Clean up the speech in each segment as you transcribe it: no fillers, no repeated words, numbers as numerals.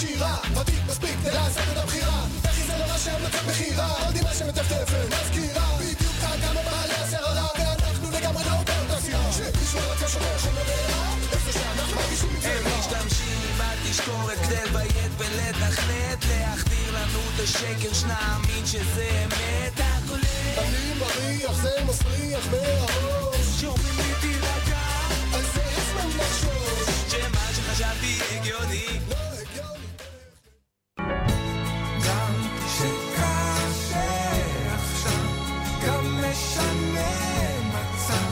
שירה, ותיק מספיק כדי לעשות את הבחירה. וכי זה לא מה שהמלצת בחירה, עוד עם מה שמטפטפת מזכירה. בדיוק כמה בעלי הסררה, ואנחנו לגמרי לא באותה סירה. שמישהו רוצה שומר שמודרה, איך זה שאנחנו מרגישים מצלמה. הם משתמשים בתשקורת כדי לביית ולתכנת, להחדיר לנו את השקר שנאמין שזה אמת. אני מריח, זה מסריח מהראש, שאומרים לי תירגע, על זה יש מה לחשוש, שמה שחשבתי הגיוני לא הגיוני. גם שקשה עכשיו, גם משנה מצב,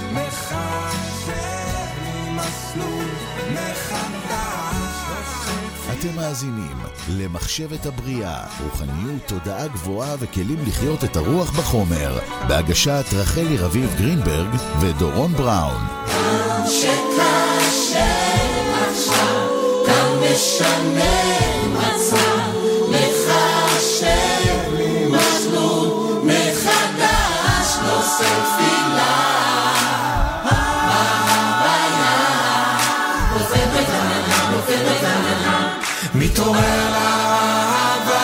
מחשב לי מסלול מחדש. אתם מאזינים למחשבת הבריאה, רוחניות, תודעה גבוהה וכלים לחיות את הרוח בחומר, בהגשת רחלי רביב גרינברג ודורון בראון. גם שקשה עכשיו, גם משנה מצב, מחשב לי מסלול מחדש, נושא תפילה. מתעורר לאהבה.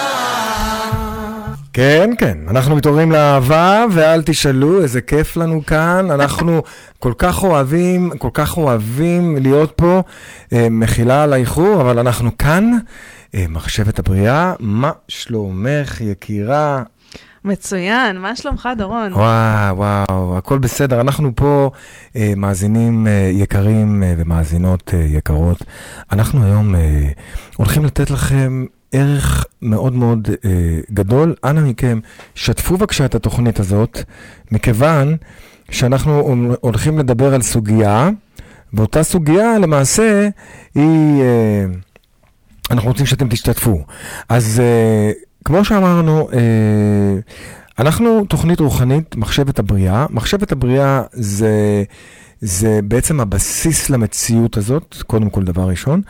כן, כן, אנחנו מתעוררים לאהבה, ואל תשאלו, איזה כיף לנו כאן, אנחנו כל כך אוהבים להיות פה, מחילה על האיחור, אבל אנחנו כאן, מחשבת הבריאה, מה שלומך יקירה? מצוין, מה שלומך דורון? וואו, הכל בסדר, אנחנו פה מאזינים יקרים ומאזינות יקרות, אנחנו היום הולכים לתת לכם ערך מאוד מאוד גדול, אנא מכם, שתפו בבקשה את התוכנית הזאת, מכיוון שאנחנו הולכים לדבר על סוגיה, ואותה סוגיה למעשה היא, אנחנו רוצים שאתם תשתתפו, אז כמו שאמרנו, אנחנו תוכנית רוחנית, מחשבת הבריאה. מחשבת הבריאה זה בעצם הבסיס למציאות הזאת, קודם כל דבר ראשון.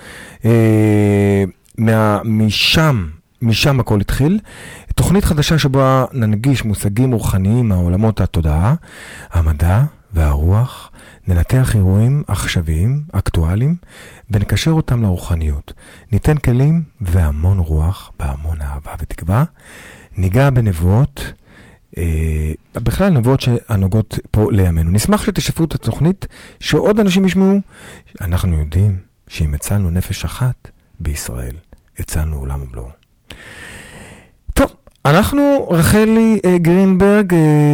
משם הכל התחיל. תוכנית חדשה שבה ננגיש מושגים רוחניים מהעולמות התודעה, המדע והרוח, ננתח אירועים עכשוויים, אקטואליים, ונקשר אותם לרוחניות. ניתן כלים והמון רוח, בהמון אהבה ותקווה. ניגע בנבואות, בכלל נבואות שהנוגעות פה לימינו. נשמח שתשתפו את התוכנית, שעוד אנשים ישמעו. אנחנו יודעים שאם הצלנו נפש אחת בישראל, הצלנו עולם ומלואו. טוב, אנחנו רחלי גרינברג,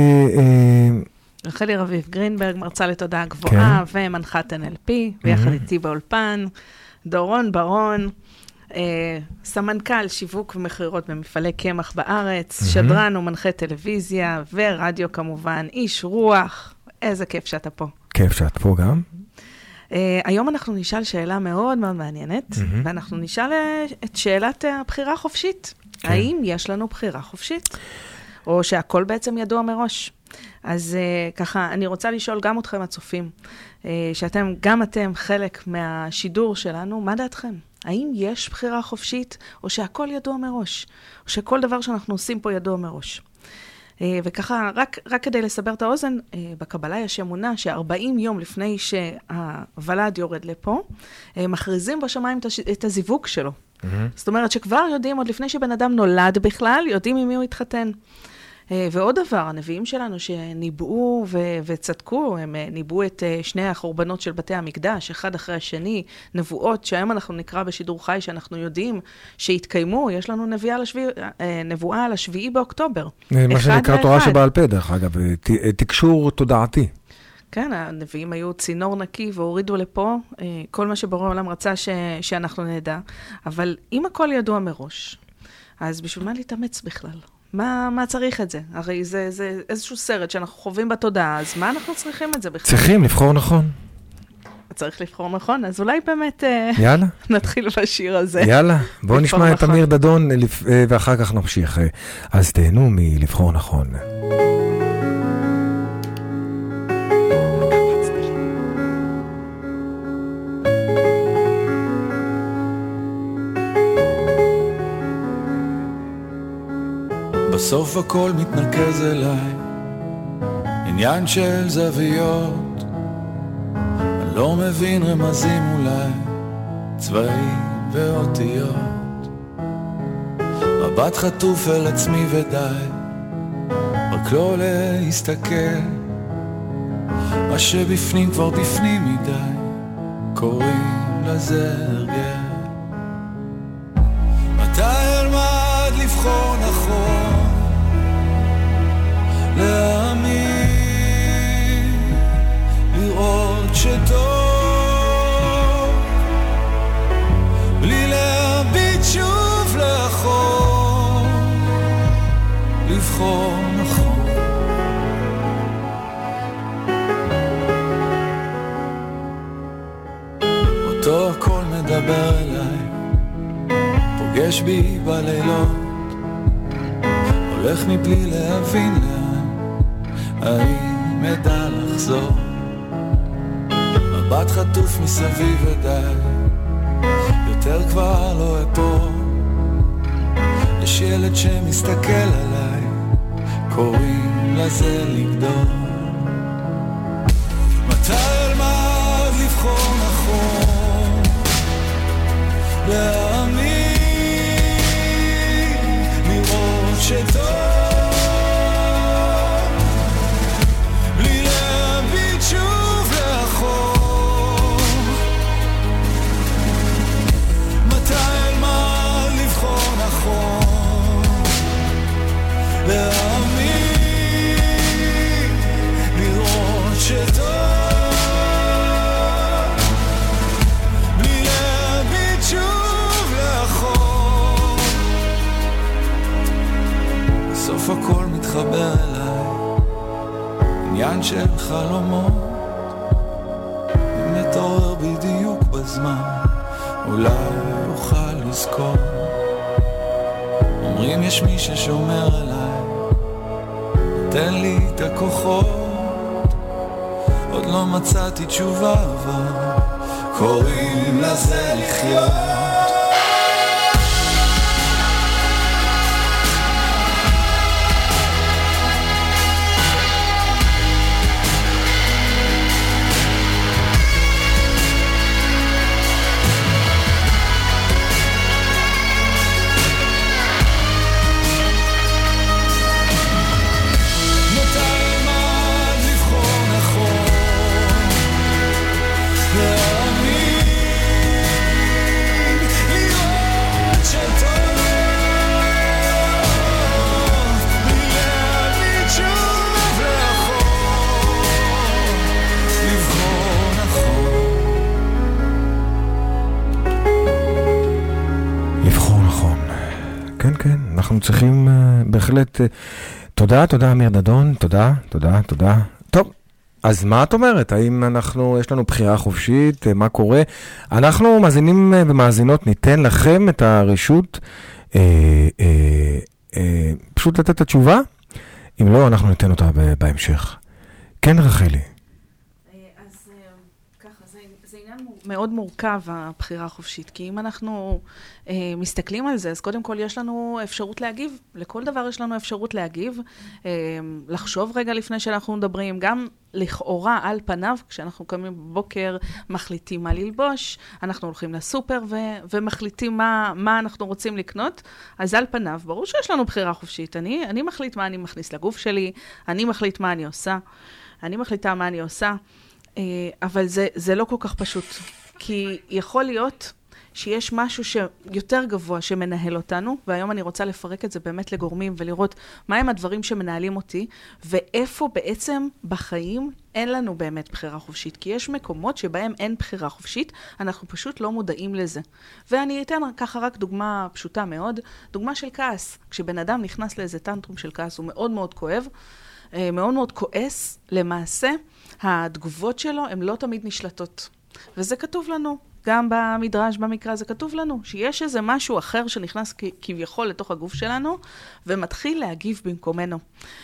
רחלי רביב גרינברג, מרצה לתודעה גבוהה, כן. ומנחת NLP, ויחד איתי באולפן, דורון בראון, סמנכ"ל שיווק ומחירות במפעלי קמח בארץ, שדרן ומנחה טלוויזיה, ורדיו כמובן, איש רוח, איזה כיף שאתה פה. כיף שאת פה גם. היום אנחנו נשאל שאלה מאוד מאוד מעניינת, ואנחנו נשאל את שאלת הבחירה החופשית. כן. האם יש לנו בחירה חופשית? או שהכל בעצם ידוע מראש? אז ככה, אני רוצה לשאול גם אתכם הצופים, גם אתם חלק מהשידור שלנו, מה דעתכם? האם יש בחירה חופשית, או שהכל ידוע מראש? או שכל דבר שאנחנו עושים פה ידוע מראש? וככה, רק כדי לסבר את האוזן, בקבלה יש אמונה ש40 יום לפני שהוולד יורד לפה, מכריזים בשמיים את הזיווג שלו. זאת אומרת שכבר יודעים, עוד לפני שבן אדם נולד בכלל, יודעים עם מי הוא התחתן. ועוד דבר, הנביאים שלנו שניבאו וצדקו, הם ניבאו את שני החורבנות של בתי המקדש, אחד אחרי השני, נבואות שהיום אנחנו נקרא בשידור חי, שאנחנו יודעים שהתקיימו, יש לנו נבואה על 7 באוקטובר. מה שנקרא תורה שבעל פה, דרך אגב, תקשור תודעתי. כן, הנביאים היו צינור נקי והורידו לפה, כל מה שבורא העולם רצה שאנחנו נדע, אבל אם הכל ידוע מראש, אז בשביל מה להתאמץ בכלל? מה צריך את זה? הרי זה איזשהו סרט שאנחנו חווים בתודעה, אז מה אנחנו צריכים את זה בכלל? צריכים לבחור נכון. צריך לבחור נכון, אז אולי באמת יאללה. נתחיל בשיר הזה. יאללה, בואו נשמע את אמיר דדון ואחר כך נמשיך. אז תהנו מלבחור נכון. בסוף הכל מתנקז אליי, עניין של זוויות, אני לא מבין רמזים אולי, צבעים באותיות, מבט חטוף אל עצמי ודי, רק לא להסתכל, מה שבפנים כבר בפנים מדי, קוראים לזה הרגל. מתי אלמד לבחור נכון, להאמין, לראות שטוב, בלי להביט שוב לאחור, לבחור נכון. אותו הכל מדבר אליי, פוגש בי בלילות, הולך מבלי להבין לאן, האם אדע לחזור, מבט חטוף מסביב ודי, יותר כבר לא אפור, יש ילד שמסתכל עליי, קוראים לזה לגדול. מתי אלמד לבחור נכון, להאמין, לראות שטוב, בלי להביט שוב לאחור. מתי אלמד לבחור נכון, להאמין, לראות שטוב, בסוף הכל מתחבר אליי, עניין של חלומות, אם נתעורר בדיוק בזמן, אולי אוכל לזכור. אומרים יש מי ששומר עליי, נותן לי את הכוחות, עוד לא מצאתי תשובה, אבל קוראים לזה לחיות. אנחנו צריכים בהחלט, תודה אמיר דדון, תודה. טוב, אז מה את אומרת? האם יש לנו בחירה חופשית? מה קורה? אנחנו מאזינים ומאזינות, ניתן לכם את הרשות פשוט לתת את התשובה, אם לא, אנחנו ניתן אותה בהמשך. כן, רחלי. אז ככה, זה עניין מאוד מורכב, הבחירה החופשית, כי אם אנחנו מסתכלים על זה, אז קודם כל יש לנו אפשרות להגיב, לכל דבר יש לנו אפשרות להגיב, לחשוב רגע לפני שאנחנו מדברים, גם לכאורה על פניו, כשאנחנו קמים בבוקר, מחליטים מה ללבוש, אנחנו הולכים לסופר ומחליטים מה אנחנו רוצים לקנות, אז על פניו, ברור שיש לנו בחירה חופשית, אני מחליט מה אני מכניס לגוף שלי, אני מחליט מה אני עושה, אני מחליטה מה אני עושה, אבל זה לא כל כך פשוט, כי יכול להיות שיש משהו שיותר גבוה שמנהל אותנו, והיום אני רוצה לפרק את זה באמת לגורמים ולראות מהם הדברים שמנהלים אותי, ואיפה בעצם בחיים אין לנו באמת בחירה חופשית, כי יש מקומות שבהם אין בחירה חופשית, אנחנו פשוט לא מודעים לזה. ואני אתן ככה רק דוגמה פשוטה מאוד, דוגמה של כעס. כשבן אדם נכנס לאיזה טנטרום של כעס, הוא מאוד מאוד כואב, מאוד מאוד כועס, למעשה התגובות שלו הן לא תמיד נשלטות. וזה כתוב לנו. גם במדרש, במקרא, זה כתוב לנו, שיש איזה משהו אחר שנכנס כביכול לתוך הגוף שלנו, ומתחיל להגיב במקומנו.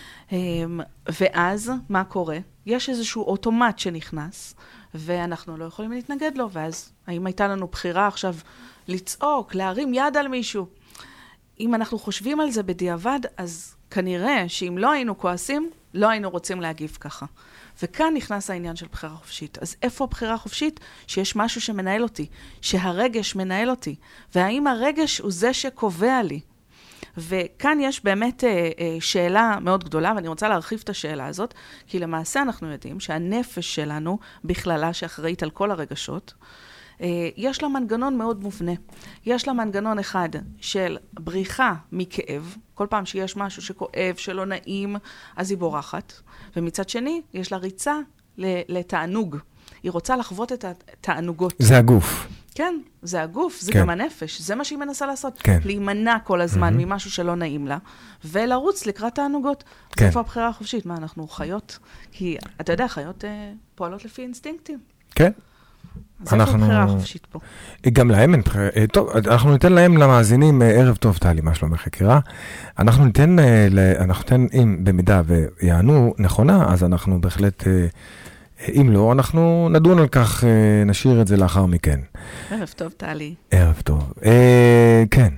ואז, מה קורה? יש איזשהו אוטומט שנכנס, ואנחנו לא יכולים להתנגד לו, ואז, האם הייתה לנו בחירה עכשיו לצעוק, להרים יד על מישהו? אם אנחנו חושבים על זה בדיעבד, אז כנראה שאם לא היינו כועסים, לא היינו רוצים להגיב ככה. וכאן נכנס העניין של בחירה חופשית. אז איפה הבחירה חופשית? שיש משהו שמנהל אותי, שהרגש מנהל אותי, והאם הרגש הוא זה שקובע לי? וכאן יש באמת שאלה מאוד גדולה, ואני רוצה להרחיב את השאלה הזאת, כי למעשה אנחנו יודעים שהנפש שלנו, בכללה שאחראית על כל הרגשות, יש לה מנגנון מאוד מובנה. יש לה מנגנון אחד של בריחה מכאב, כל פעם שיש משהו שכואב, שלא נעים, אז היא בורחת. ומצד שני, יש לה ריצה לתענוג. היא רוצה לחוות את התענוגות. זה הגוף. כן, זה הגוף, זה כן. גם הנפש, זה מה שהיא מנסה לעשות. כן. להימנע כל הזמן ממשהו שלא נעים לה, ולרוץ לקראת תענוגות. כן. איפה הבחירה החופשית? מה, אנחנו חיות? כי אתה יודע, חיות פועלות לפי אינסטינקטים. כן. אז איפה הבחירה החופשית פה? גם להם אין בחירה. טוב, אנחנו ניתן להם למאזינים ערב טוב, טלי, מה שלומך יקירה. אנחנו ניתן, אם במידה ויענו נכונה, אז אנחנו בהחלט, אם לא, אנחנו נדון על כך, נשאיר את זה לאחר מכן. ערב טוב, טלי. ערב טוב. כן.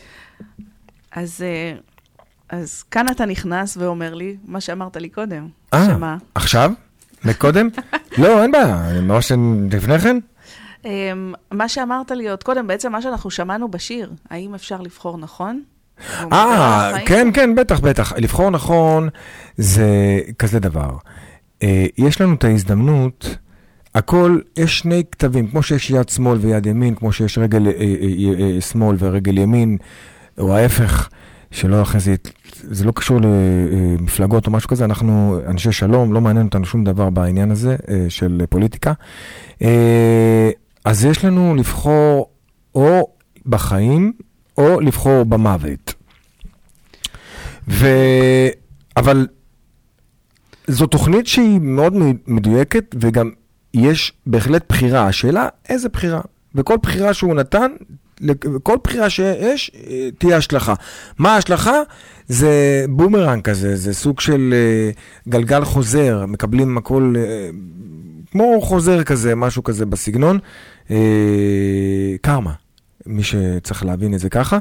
אז כאן אתה נכנס ואומר לי מה שאמרת לי קודם. שמה? עכשיו? מקודם? לא, אין בעיה. ממש לפני כן? מה שאמרת לי עוד קודם, בעצם מה שאנחנו שמענו בשיר, האם אפשר לבחור נכון? כן, כן, בטח. לבחור נכון זה כזה דבר. יש לנו את ההזדמנות, הכל, יש שני כתבים, כמו שיש יד שמאל ויד ימין, כמו שיש רגל שמאל ורגל ימין, או ההפך, שלא אחרי זה לא קשור למפלגות או משהו כזה, אנחנו אנשי שלום, לא מעניין אותנו שום דבר בעניין הזה של פוליטיקה. אז יש לנו לבחור או בחיים, או לבחור במוות. אבל זו תוכנית שהיא מאוד מדויקת, וגם יש בהחלט בחירה. השאלה, איזה בחירה? וכל בחירה שהוא נתן, כל בחירה שיש, תהיה השלכה. מה ההשלכה? זה בומרנג כזה, זה סוג של גלגל חוזר, מקבלים הכל, כמו חוזר כזה, משהו כזה בסגנון, קרמה, מי שצריך להבין את זה ככה.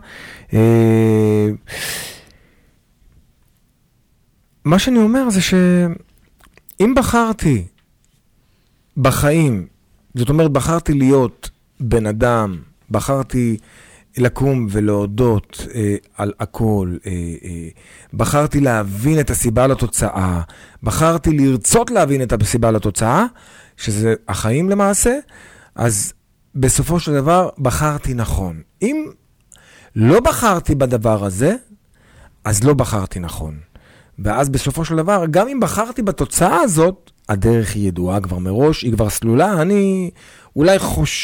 מה שאני אומר זה שאם בחרתי בחיים, זאת אומרת, בחרתי להיות בן אדם, בחרתי לקום ולהודות על הכל, בחרתי להבין את הסיבה לתוצאה, בחרתי לרצות להבין את הסיבה לתוצאה, שזה החיים למעשה, אז בסופו של דבר בחרתי נכון. אם לא בחרתי בדבר הזה, אז לא בחרתי נכון. ואז בסופו של דבר, גם אם בחרתי בתוצאה הזאת, הדרך היא ידועה כבר מראש, היא כבר סלולה, אני אולי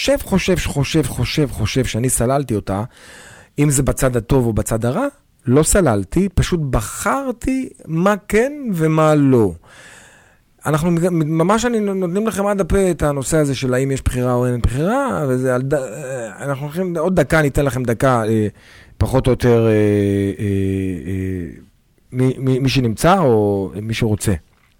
חושב שאני סללתי אותה, אם זה בצד הטוב או בצד הרע, לא סללתי, פשוט בחרתי מה כן ומה לא. אנחנו ממש נותנים לכם עד הפה את הנושא הזה של האם יש בחירה או אין בחירה, אנחנו הולכים, עוד דקה, ניתן לכם דקה, פחות או יותר, מי שנמצא או מי שרוצה.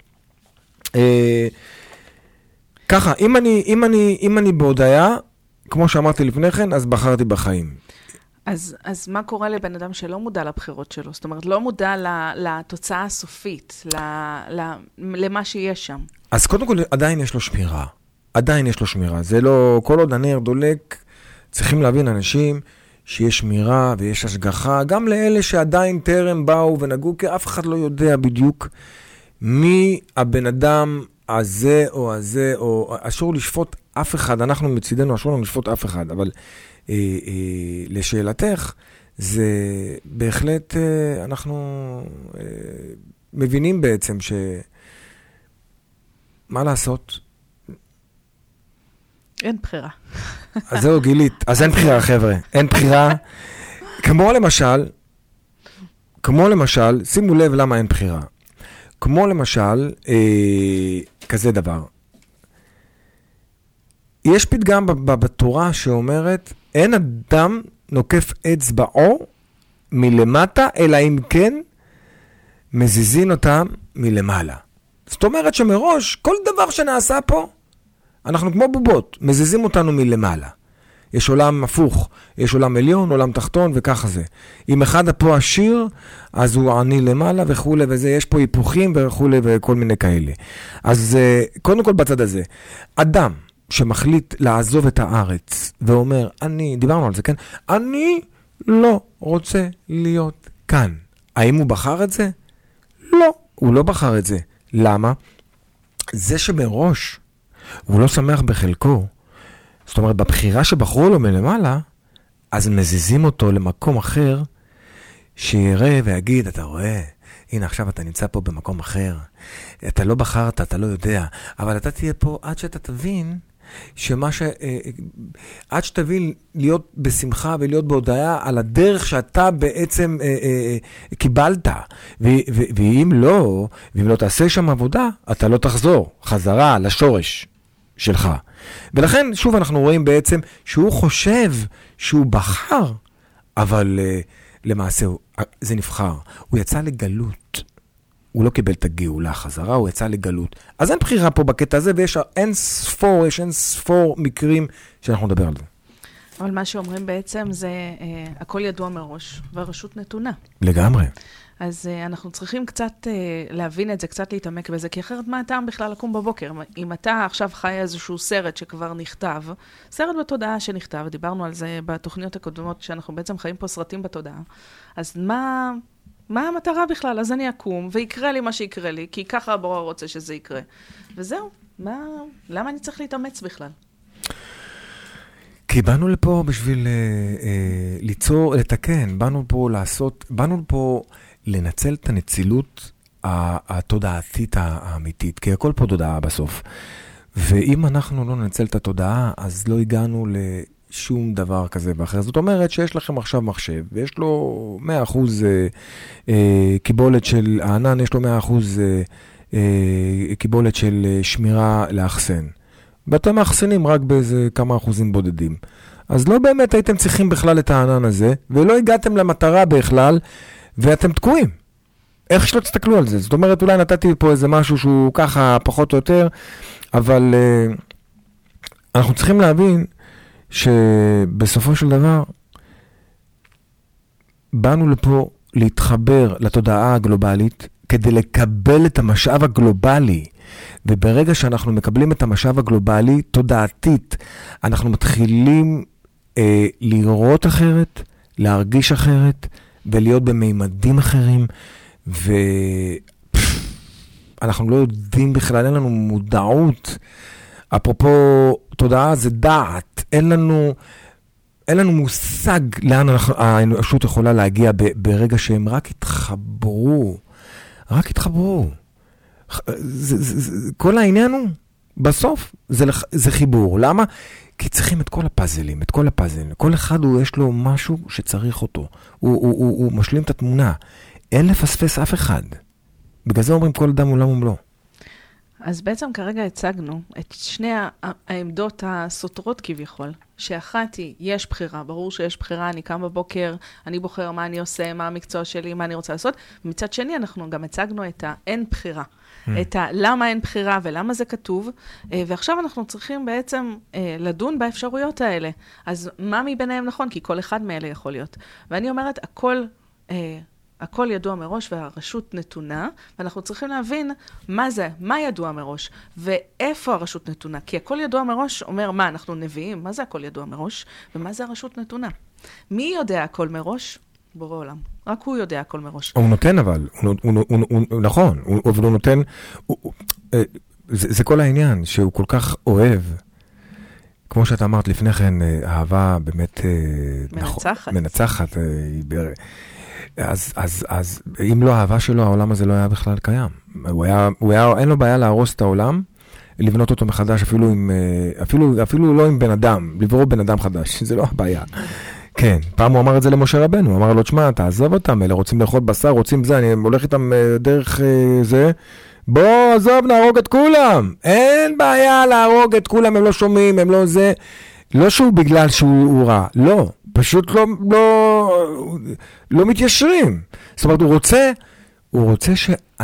ככה, אם אני בהודעה, כמו שאמרתי לפני כן, אז בחרתי בחיים. אז מה קורה לבן אדם שלא מודע לבחירות שלו? זאת אומרת, לא מודע לתוצאה הסופית, למה שיש שם. אז קודם כל, עדיין יש לו שמירה. זה לא, כל עוד הנר דולק, צריכים להבין אנשים שיש שמירה ויש השגחה, גם לאלה שעדיין טרם באו ונגעו, כי אף אחד לא יודע בדיוק מי הבן אדם הזה או הזה, או אסור לשפוט אף אחד, אנחנו מצידנו אסור לנו לשפוט אף אחד, אבל לשאלתך, זה בהחלט, אנחנו מבינים בעצם מה לעשות? אין בחירה. אז זהו גילית, אז אין בחירה חבר'ה, אין בחירה. כמו למשל, שימו לב למה אין בחירה. כמו למשל, כזה דבר. יש פתגם בתורה שאומרת, אין אדם נוקף אצבעו מלמטה, אלא אם כן מזיזין אותם מלמעלה. זאת אומרת שמראש, כל דבר שנעשה פה, אנחנו כמו בובות, מזיזים אותנו מלמעלה. יש עולם הפוך, יש עולם עליון, עולם תחתון וככה זה. אם אחד פה עשיר, אז הוא עני למעלה וכו' וזה, יש פה היפוכים וכו' וכל מיני כאלה. אז קודם כל בצד הזה, אדם שמחליט לעזוב את הארץ ואומר, דיברנו על זה, כן? אני לא רוצה להיות כאן. האם הוא בחר את זה? לא, הוא לא בחר את זה. למה? זה שמראש הוא לא שמח בחלקו, זאת אומרת, בבחירה שבחרו לו מלמעלה, אז מזיזים אותו למקום אחר, שיראה ויגיד, אתה רואה, הנה עכשיו אתה נמצא פה במקום אחר, אתה לא בחרת, אתה לא יודע, אבל אתה תהיה פה עד שאתה תבין, עד שתבין להיות בשמחה ולהיות בהודעה על הדרך שאתה בעצם קיבלת, ואם לא תעשה שם עבודה, אתה לא תחזור חזרה לשורש שלך. ולכן שוב אנחנו רואים בעצם שהוא חושב שהוא בחר, אבל למעשה זה נבחר. הוא יצא לגלות. הוא לא קיבל את הגאולה חזרה, הוא יצא לגלות. אז אין בחירה פה בקטע הזה, ויש אין ספור מקרים שאנחנו נדבר על זה. אבל מה שאומרים בעצם זה, הכל ידוע מראש, והרשות נתונה. לגמרי. אז אנחנו צריכים קצת להבין את זה, קצת להתעמק בזה, כי אחרת מה הטעם בכלל לקום בבוקר? אם אתה עכשיו חי איזשהו סרט שכבר נכתב, סרט בתודעה שנכתב, דיברנו על זה בתוכניות הקודמות, שאנחנו בעצם חיים פה סרטים בתודעה, אז מה המטרה בכלל? אז אני אקום, ויקרה לי מה שיקרה לי, כי ככה הבורא רוצה שזה יקרה. וזהו, למה אני צריך להתאמץ בכלל? כי באנו לפה בשביל ליצור, לתקן, באנו פה לנצל את הנצילות התודעתית האמיתית, כי הכל פה תודעה בסוף. ואם אנחנו לא ננצל את התודעה, אז לא הגענו לשום דבר כזה ואחר. זאת אומרת שיש לכם עכשיו מחשב, ויש לו 100% קיבולת של הענן, יש לו 100% קיבולת של שמירה לאחסן. ואתם מאחסנים רק באיזה כמה אחוזים בודדים. אז לא באמת הייתם צריכים בכלל את הענן הזה, ולא הגעתם למטרה בכלל, ואתם תקועים. איך שלא תסתכלו על זה? זאת אומרת, אולי נתתי פה איזה משהו שהוא ככה פחות או יותר, אבל אנחנו צריכים להבין שבסופו של דבר, באנו לפה להתחבר לתודעה הגלובלית, כדי לקבל את המשאב הגלובלי. וברגע שאנחנו מקבלים את המשאב הגלובלי, תודעתית, אנחנו מתחילים לראות אחרת, להרגיש אחרת, ולהיות במימדים אחרים, ואנחנו לא יודעים בכלל, אין לנו מודעות. אפרופו תודעה זה דעת, אין לנו מושג לאן האנושות יכולה להגיע ברגע שהם רק התחברו. כל העניין הוא, בסוף, זה חיבור. למה? כי צריכים את כל הפאזלים. כל אחד יש לו משהו שצריך אותו. הוא משלים את התמונה. אין לפספס אף אחד. בגלל זה אומרים כל אדם עולם ומלואו. אז בעצם כרגע הצגנו את שני העמדות הסותרות כביכול, שאחת היא, יש בחירה, ברור שיש בחירה, אני קם בבוקר, אני בוחר מה אני עושה, מה המקצוע שלי, מה אני רוצה לעשות, ומצד שני אנחנו גם הצגנו את האין בחירה, את למה אין בחירה ולמה זה כתוב, ועכשיו אנחנו צריכים בעצם לדון באפשרויות האלה. אז מה מביניהם נכון? כי כל אחד מאלה יכול להיות. ואני אומרת, הכל ידוע מראש והרשות נתונה, ואנחנו צריכים להבין מה זה, מה ידוע מראש, ואיפה הרשות נתונה. כי הכל ידוע מראש אומר מה, אנחנו נביאים, מה זה הכל ידוע מראש, ומה זה הרשות נתונה. מי יודע הכל מראש? בורא עולם. רק הוא יודע הכל מראש. הוא נותן אבל, נכון, אבל הוא נותן, זה כל העניין שהוא כל כך אוהב, כמו שאת אמרת לפני כן, אהבה באמת מנצחת, אז אם לא האהבה שלו, העולם הזה לא היה בכלל קיים. אין לו בעיה להרוס את העולם, לבנות אותו מחדש, אפילו לא עם בן אדם, לברוא בן אדם חדש, זה לא הבעיה. כן, פעם הוא אמר את זה למשה רבנו, הוא אמר לו, תשמע, תעזוב אותם, אלה רוצים לאכול בשר, רוצים זה, אני הולך איתם דרך זה, בוא, עזוב, נהרוג את כולם. אין בעיה להרוג את כולם, הם לא שומעים, הם לא זה, לא שהוא בגלל שהוא רע, לא. פשוט לא מתיישרים. זאת אומרת, הוא רוצה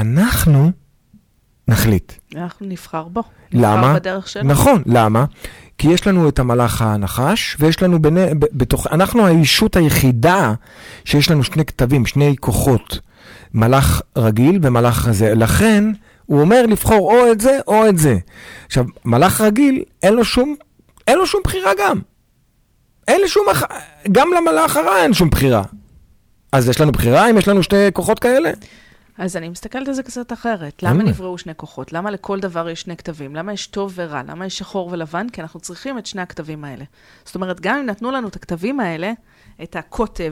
שאנחנו נחליט. אנחנו נבחר בו. למה? בדרך שלנו. נכון, למה? כי יש לנו את המלאך הנחש, ויש לנו אנחנו האישות היחידה שיש לנו שני כתבים, שני כוחות, מלאך רגיל ומלאך הזה. לכן הוא אומר לבחור או את זה או את זה. עכשיו, מלאך רגיל אין לו שום בחירה גם. גם למלאך הרע אין שום בחירה. אז יש לנו בחירה אם יש לנו שני כוחות כאלה? אז אני מסתכלת על זה קצת אחרת. למה נבראו שני כוחות? למה לכל דבר יש שני כתבים? למה יש טוב ורע? למה יש שחור ולבן? כי אנחנו צריכים את שני הכתבים האלה. זאת אומרת, גם אם נתנו לנו את הכתבים האלה, את הכותב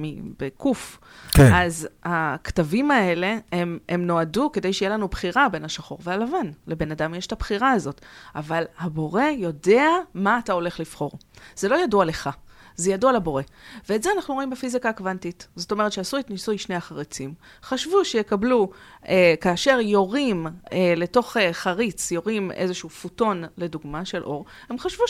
בקוף, כן. אז הכתבים האלה, הם נועדו כדי שיהיה לנו בחירה בין השחור והלבן. לבן אדם יש את הבחירה הזאת. אבל הבורא יודע מה אתה הולך לבחור. זה לא ידוע לך. זה ידוע לבורא. ואת זה אנחנו רואים בפיזיקה הקוונטית. זאת אומרת שעשו את ניסוי שני החריצים. חשבו שיקבלו, כאשר יורים לתוך חריץ, יורים איזשהו פוטון לדוגמה של אור, הם חשבו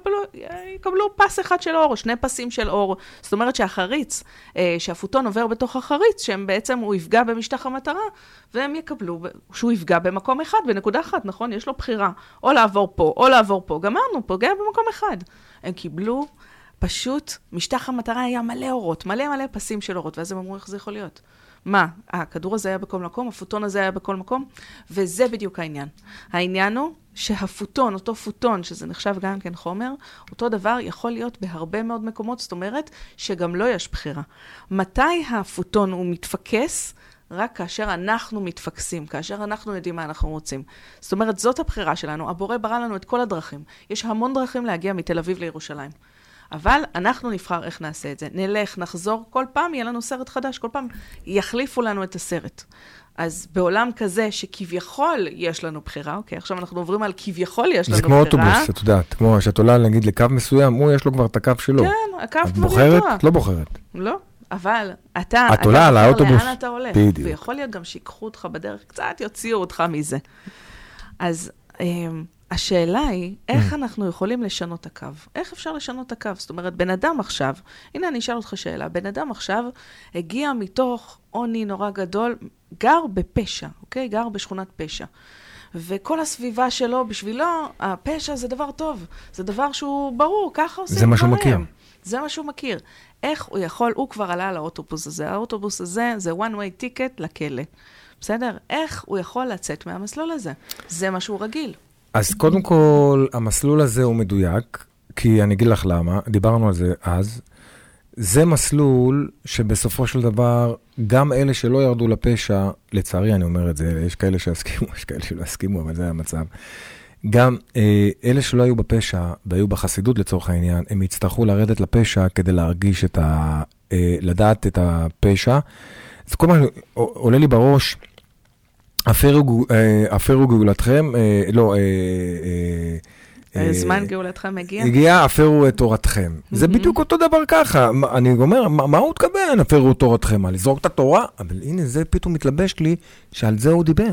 שיקבלו פס אחד של אור, או שני פסים של אור. זאת אומרת שהחריץ, שהפוטון עובר בתוך החריץ, שהם בעצם הוא יפגע במשטח המטרה, והם יקבלו שהוא יפגע במקום אחד, בנקודה אחת, נכון? יש לו בחירה. או לעבור פה, או לעבור פה. גמרנו, פוגע במקום אחד. הם קיבלו פשוט, משטח המטרה היה מלא אורות, מלא פסים של אורות, ואז הם אמרו איך זה יכול להיות. מה? הכדור הזה היה בכל מקום, הפוטון הזה היה בכל מקום, וזה בדיוק העניין. העניין הוא שהפוטון, אותו פוטון, שזה נחשב גם כן חומר, אותו דבר יכול להיות בהרבה מאוד מקומות, זאת אומרת שגם לא יש בחירה. מתי הפוטון הוא מתפקס? רק כאשר אנחנו מתפקסים, כאשר אנחנו יודעים מה אנחנו רוצים. זאת אומרת, זאת הבחירה שלנו. הבורא ברא לנו את כל הדרכים. יש המון דרכים להגיע מתל אביב לירושלים. אבל אנחנו נבחר איך נעשה את זה. נלך, נחזור, כל פעם יהיה לנו סרט חדש, כל פעם יחליפו לנו את הסרט. אז בעולם כזה שכביכול יש לנו בחירה, אוקיי, עכשיו אנחנו עוברים על כביכול יש לנו בחירה. זה כמו אוטובוס, את יודעת, כמו שאת עולה נגיד לקו מסוים, הוא יש לו כבר את הקו שלו. כן, הקו כבר את בוחרת? לא בוחרת. לא, אבל אתה עולה על האוטובוס. לאן אתה הולך. בדיוק. ויכול להיות גם שיקחו אותך בדרך, קצת יוציאו אותך מזה. אז השאלה היא, איך אנחנו יכולים לשנות את הקו? איך אפשר לשנות את הקו? זאת אומרת, בן אדם עכשיו, הנה אני אשאל אותך שאלה, בן אדם עכשיו הגיע מתוך עוני נורא גדול, גר בפשע, אוקיי? גר בשכונת פשע. וכל הסביבה שלו, בשבילו, הפשע זה דבר טוב. זה דבר שהוא ברור, ככה עושים זה מה שהוא מכיר. זה מה שהוא מכיר. איך הוא יכול, הוא כבר עלה על האוטובוס הזה. האוטובוס הזה זה one way ticket לכלא. בסדר? איך הוא יכול לצאת מהמסלול הזה? זה מה שהוא רגיל. אז קודם כל, המסלול הזה הוא מדויק, כי אני אגיד לך למה, דיברנו על זה אז, זה מסלול שבסופו של דבר, גם אלה שלא ירדו לפשע, לצערי אני אומר את זה, יש כאלה שיסכימו, יש כאלה שלא יסכימו, אבל זה המצב. גם אלה שלא היו בפשע, והיו בחסידות לצורך העניין, הם יצטרכו לרדת לפשע כדי להרגיש לדעת את הפשע. אז כל מה עולה לי בראש, אפרו גאולתכם, לא, זמן גאולתכם הגיע? הגיע, אפרו את תורתכם. זה בדיוק אותו דבר ככה. אני אומר, מה הוא תכוון, אפרו את תורתכם? מה, לזרוק את התורה? אבל הנה, זה פתאום מתלבש לי, שעל זה הוא דיבר.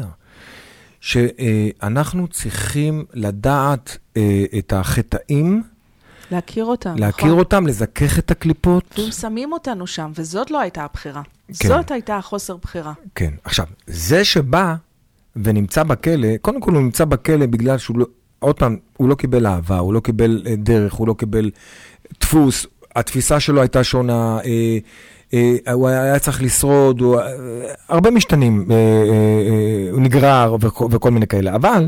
שאנחנו צריכים לדעת את החטאים, להכיר אותם. להכיר אותם, לזכך את הקליפות. והם שמים אותנו שם, וזאת לא הייתה הבחירה. זאת הייתה החוסר בחירה. כן. עכשיו, זה שבא ונמצא בכלא, קודם כל הוא נמצא בכלא בגלל שהוא לא, עוד פעם, הוא לא קיבל אהבה, הוא לא קיבל דרך, הוא לא קיבל דפוס, התפיסה שלו הייתה שונה, הוא היה צריך לשרוד, הרבה משתנים, הוא נגרר וכל מיני כאלה. אבל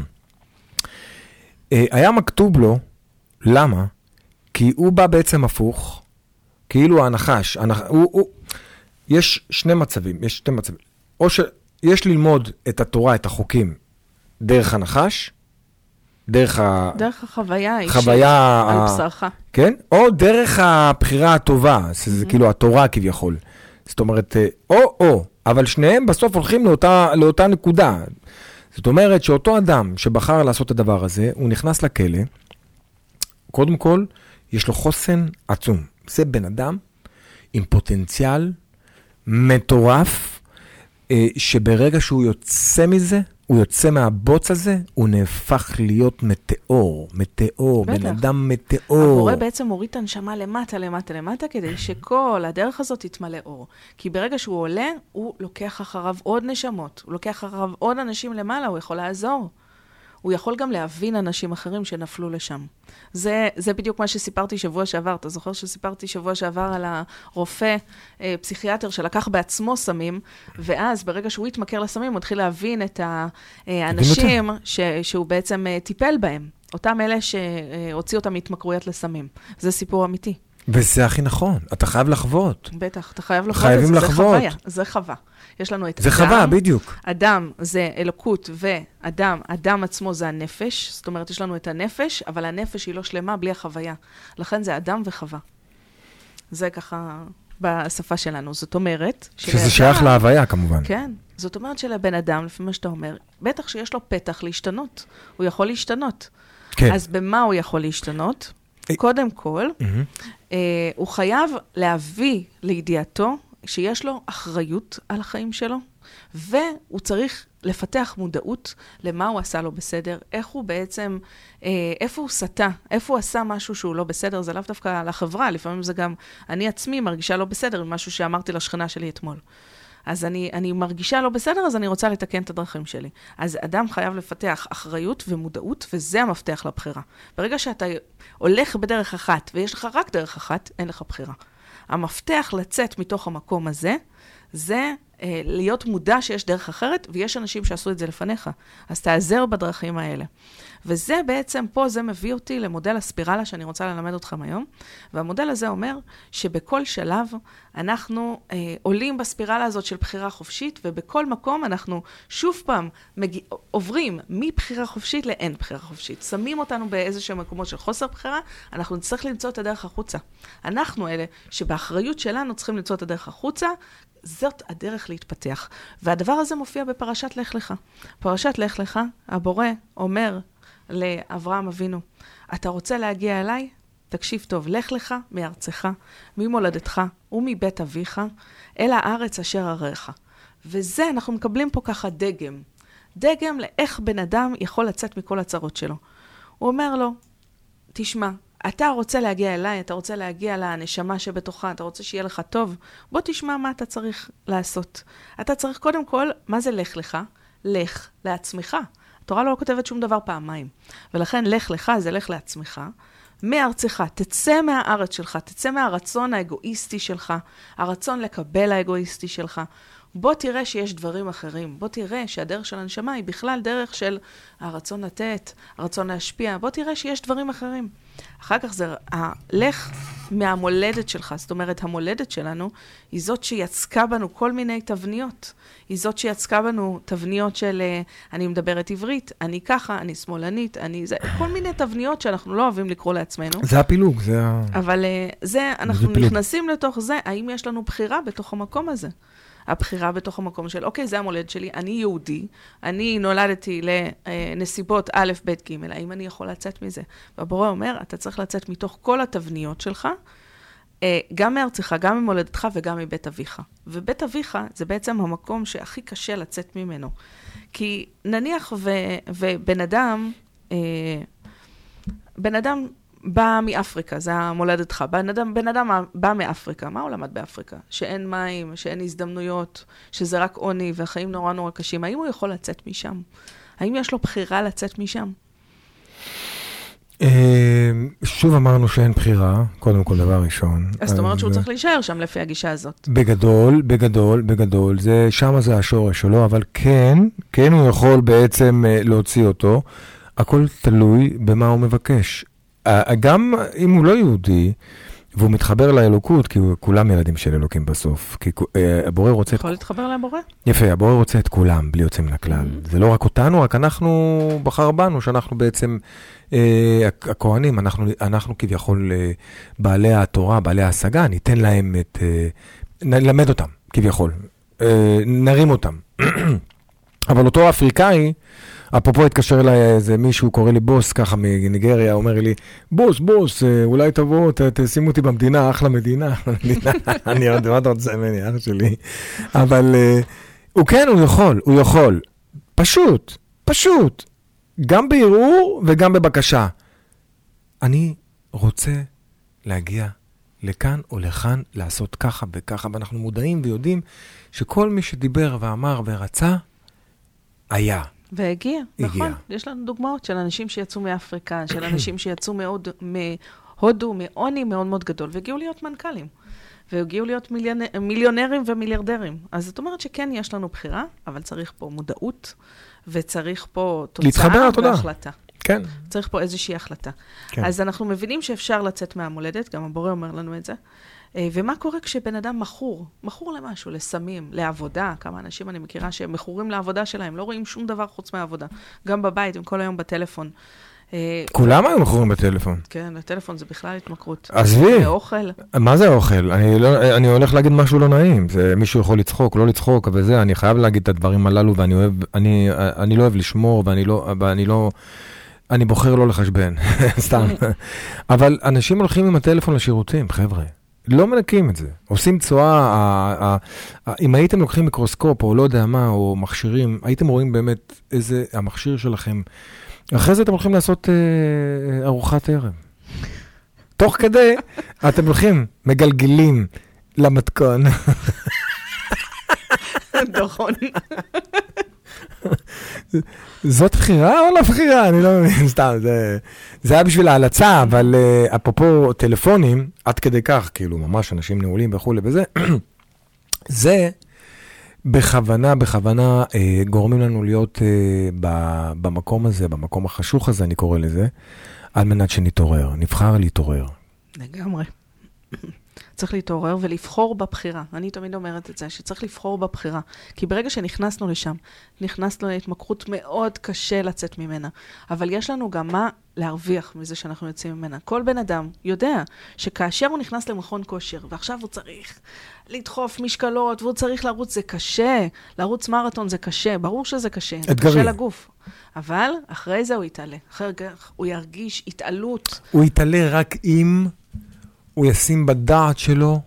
היה מכתוב לו, למה? כי הוא בא בעצם הפוך, כאילו הנחש, יש שני מצבים, או שיש ללמוד את התורה, את החוקים, דרך הנחש, דרך החוויה האישית, על בשרך. כן? או דרך הבחירה הטובה, שזה כאילו התורה כביכול. זאת אומרת, או, אבל שניהם בסוף הולכים לאותה נקודה. זאת אומרת שאותו אדם שבחר לעשות את הדבר הזה, הוא נכנס לכלא, קודם כל, יש לו חוסן עצום. זה בן אדם עם פוטנציאל מטורף, שברגע שהוא יוצא מזה, הוא יוצא מהבוץ הזה, הוא נהפך להיות מטאור, בן אדם מטאור. הבורא בעצם מוריד את הנשמה למטה, כדי שכל הדרך הזאת תתמלא אור. כי ברגע שהוא עולה, הוא לוקח אחריו עוד נשמות, הוא לוקח אחריו עוד אנשים למעלה, הוא יכול לעזור. הוא יכול גם להבין אנשים אחרים שנפלו לשם. זה בדיוק מה שסיפרתי שבוע שעבר. אתה זוכר שסיפרתי שבוע שעבר על הרופא פסיכיאטר שלקח בעצמו סמים, ואז ברגע שהוא התמכר לסמים, הוא התחיל להבין את האנשים שהוא בעצם טיפל בהם. אותם אלה שהוציא אותם מהתמכרויות לסמים. זה סיפור אמיתי. וזה הכי נכון, אתה חייב לחוות. בטח, אתה חייב לחוות. חייבים לחוות. זה חוויה, זה חווה. יש לנו את זה חווה, בדיוק. אדם זה אלוקות, אדם עצמו זה הנפש, זאת אומרת, יש לנו את הנפש, אבל הנפש היא לא שלמה בלי החוויה. לכן זה אדם וחווה. זה ככה בשפה שלנו. זאת אומרת... שזה שייך להוויה, כמובן. כן. זאת אומרת שלבן אדם, לפי מה שאתה אומר, בטח שיש לו פתח להשתנות. הוא יכול להשתנות. כן. אז במה הוא יכול להשתנות? קודם כל, הוא חייב להביא לידיעתו שיש לו אחריות על החיים שלו, והוא צריך לפתח מודעות למה הוא עשה לו בסדר, איך הוא בעצם, איפה הוא סטה, איפה הוא עשה משהו שהוא לא בסדר, זה לאו דווקא לחברה, לפעמים זה גם, אני עצמי מרגישה לא בסדר, עם משהו שאמרתי לשכנה שלי אתמול. אז אני מרגישה לא בסדר, אז אני רוצה לתקן את הדרכים שלי. אז אדם חייב לפתח אחריות ומודעות, וזה המפתח לבחירה. ברגע שאתה הולך בדרך אחת, ויש לך רק דרך אחת, אין לך בחירה. המפתח לצאת מתוך המקום הזה, זה להיות מודע שיש דרך אחרת, ויש אנשים שעשו את זה לפניך. אז תעזר בדרכים האלה. וזה בעצם פה, זה מביא אותי למודל הספירלה שאני רוצה ללמד אתכם היום. והמודל הזה אומר שבכל שלב אנחנו עולים בספירלה הזאת של בחירה חופשית, ובכל מקום אנחנו שוב פעם עוברים מבחירה חופשית לאין בחירה חופשית. שמים אותנו באיזשהם מקומות של חוסר בחירה, אנחנו נצטרך למצוא את הדרך החוצה. אנחנו אלה שבאחריות שלנו צריכים למצוא את הדרך החוצה, זאת הדרך להתפתח. והדבר הזה מופיע בפרשת לך לך. פרשת לך לך, הבורא אומר לאברהם אבינו, אתה רוצה להגיע אליי? תקשיב טוב, לך לך מארצך, ממולדתך ומבית אביך, אל הארץ אשר אראך. וזה אנחנו מקבלים פה ככה דגם. דגם לאיך בן אדם יכול לצאת מכל הצרות שלו. הוא אומר לו, תשמע, אתה רוצה להגיע אליי, אתה רוצה להגיע לנשמה שבתוכה, אתה רוצה שיהיה לך טוב, בוא תשמע מה אתה צריך לעשות. אתה צריך קודם כל, מה זה לך לך? לך לעצמך. התורה לא כותבת שום דבר פעמיים. ולכן לך לך זה לך לעצמך. מארצך, תצא מהארץ שלך, תצא מהרצון האגואיסטי שלך, הרצון לקבל האגואיסטי שלך. בוא תראה שיש דברים אחרים. בוא תראה שהדרך של הנשמה היא בכלל דרך של הרצון לתת, הרצון להשפיע. בוא תראה שיש דברים אחרים. אחר כך זה לך מהמולדת שלך. זאת אומרת, המולדת שלנו היא זאת שיצקה בנו כל מיני תבניות. היא זאת שיצקה בנו תבניות של אני מדברת עברית, אני ככה, אני שמאלנית, כל מיני תבניות שאנחנו לא אוהבים לקרוא לעצמנו. זה הפילוג, זה אבל זה, אנחנו נכנסים לתוך זה, האם יש לנו בחירה בתוך המקום הזה? הבחירה בתוך המקום של, אוקיי, זה המולד שלי, אני יהודי, אני נולדתי לנסיבות א', ב', ג', האם אני יכול לצאת מזה? והבורא אומר, אתה צריך לצאת מתוך כל התבניות שלך, גם מארצך, גם ממולדתך וגם מבית אביך. ובית אביך זה בעצם המקום שהכי קשה לצאת ממנו. כי נניח ובן אדם, בן אדם בא מאפריקה, זה המולדתך. בן אדם בא מאפריקה. מה הוא למד באפריקה? שאין מים, שאין הזדמנויות, שזה רק עוני והחיים נורא נורא קשים. האם הוא יכול לצאת משם? האם יש לו בחירה לצאת משם? שוב אמרנו שאין בחירה, קודם כל דבר ראשון. אז זאת אומרת שהוא צריך להישאר שם לפי הגישה הזאת. בגדול, שמה זה השורש שלו, אבל כן הוא יכול בעצם להוציא אותו. הכל תלוי במה הוא מבקש. גם אם הוא לא יהודי, והוא מתחבר לאלוקות, כי כולם ילדים של אלוקים בסוף. כי הבורא רוצה... יכול להתחבר לבורא? יפה, הבורא רוצה את כולם, בלי יוצא מן הכלל. זה לא רק אותנו, רק אנחנו בחר בנו, שאנחנו בעצם הכהנים, אנחנו כביכול בעלי התורה, בעלי ההשגה, ניתן להם נלמד אותם, כביכול. נרים אותם. אבל אותו אפריקאי, אפרופו התקשר אליי איזה מישהו, קורא לי בוס, ככה מניגריה, אומר לי, בוס, אולי תבוא, תשימו אותי במדינה, אחלה מדינה. אני יודע, מה אתה רוצה ממני, אח שלי? אבל הוא יכול. פשוט. גם בערעור וגם בבקשה. אני רוצה להגיע לכאן או לכאן, לעשות ככה וככה, ואנחנו מודעים ויודעים שכל מי שדיבר ואמר ורצה, היה. והגיע, נכון. יש לנו דוגמאות של אנשים שיצאו מאפריקה, של אנשים שיצאו מהודו, מעוני מאוד מאוד גדול, והגיעו להיות מנכ"לים. והגיעו להיות מיליונרים ומיליארדרים. אז זאת אומרת שכן יש לנו בחירה, אבל צריך פה מודעות, וצריך פה תוצאה והחלטה. כן. צריך פה איזושהי החלטה. כן. אז אנחנו מבינים שאפשר לצאת מהמולדת, גם הבורא אומר לנו את זה. ומה קורה כשבן אדם מכור למשהו, לסמים, לעבודה, כמה אנשים אני מכירה שהם מכורים לעבודה שלהם, לא רואים שום דבר חוץ מהעבודה. גם בבית, הם כל היום בטלפון. כולם היו מכורים בטלפון. כן, הטלפון זה בכלל התמכרות. עזבי. זה אוכל. מה זה אוכל? אני הולך להגיד משהו לא נעים. מישהו יכול לצחוק, לא לצחוק, וזה, אני חייב להגיד את הדברים הללו, ואני לא אוהב לשמור, אני בוחר לא לחשבן, סתם. אבל אנשים הולכים עם הטלפון לשירותים, חבר'ה. לא מנקים את זה. עושים צועה, אם הייתם לוקחים מיקרוסקופ, או לא יודע מה, או מכשירים, הייתם רואים באמת איזה המכשיר שלכם. אחרי זה אתם הולכים לעשות ארוחת ערב. תוך כדי, אתם הולכים, מגלגלים למתכון. נכון. זאת בחירה או לא בחירה? אני לא מבין, סתם, זה היה בשביל ההלצה, אבל אפרופו טלפונים, עד כדי כך, כאילו, ממש אנשים נעולים וכו' וזה, זה בכוונה גורמים לנו להיות במקום הזה, במקום החשוך הזה, אני קורא לזה, על מנת שנתעורר, נבחר להתעורר. לגמרי. צריך להתעורר ולבחור בבחירה. אני תמיד אומרת את זה, שצריך לבחור בבחירה. כי ברגע שנכנסנו לשם, נכנסנו להתמכרות מאוד קשה לצאת ממנה. אבל יש לנו גם מה להרוויח מזה שאנחנו יוצאים ממנה. כל בן אדם יודע שכאשר הוא נכנס למכון כושר, ועכשיו הוא צריך לדחוף משקלות, והוא צריך לרוץ, זה קשה. לרוץ מרתון זה קשה, ברור שזה קשה. זה קשה לגוף. אבל אחרי זה הוא יתעלה. אחרי כך הוא ירגיש התעלות. הוא יתעלה רק אם הוא ישים בדעת שלו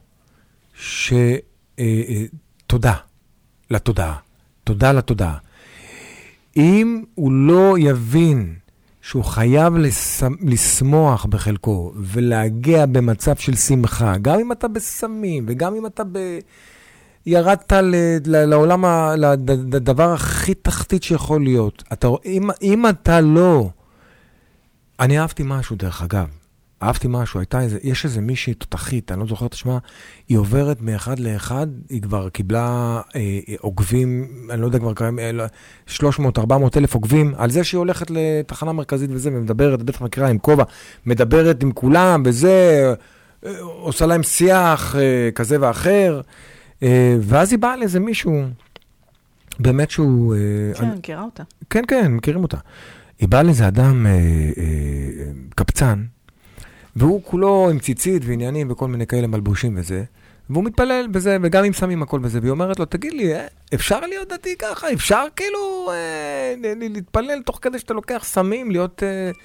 תודה לתודעה. תודה לתודעה. אם הוא לא יבין שהוא חייב לשמוח בחלקו ולהגיע במצב של שמחה, גם אם אתה בסמים וגם אם אתה ירדת לעולם, לדבר הכי תחתית שיכול להיות. אם אתה לא... אני אהבתי משהו דרך אגב. אהבתי משהו, יש איזה מישהי תותחית, אני לא זוכר את השמה, היא עוברת מאחד לאחד, היא כבר קיבלה עוקבים, אני לא יודע כבר קיים, 300-400 אלף עוקבים, על זה שהיא הולכת לתחנה מרכזית וזה, ומדברת, בטח מכירה עם כובע, מדברת עם כולם וזה, עושה להם שיח כזה ואחר, ואז היא באה לאיזה מישהו, באמת שהוא... כן, מכירה אותה. כן, כן, מכירים אותה. היא באה לאיזה אדם קפצן, והוא כולו עם ציצית ועניינים וכל מיני כאלה מלבושים וזה, והוא מתפלל בזה, וגם אם שמים הכל בזה, והיא אומרת לו, תגיד לי, אפשר להיות דתי ככה? אפשר כאילו להתפלל תוך כדי שאתה לוקח סמים, להיות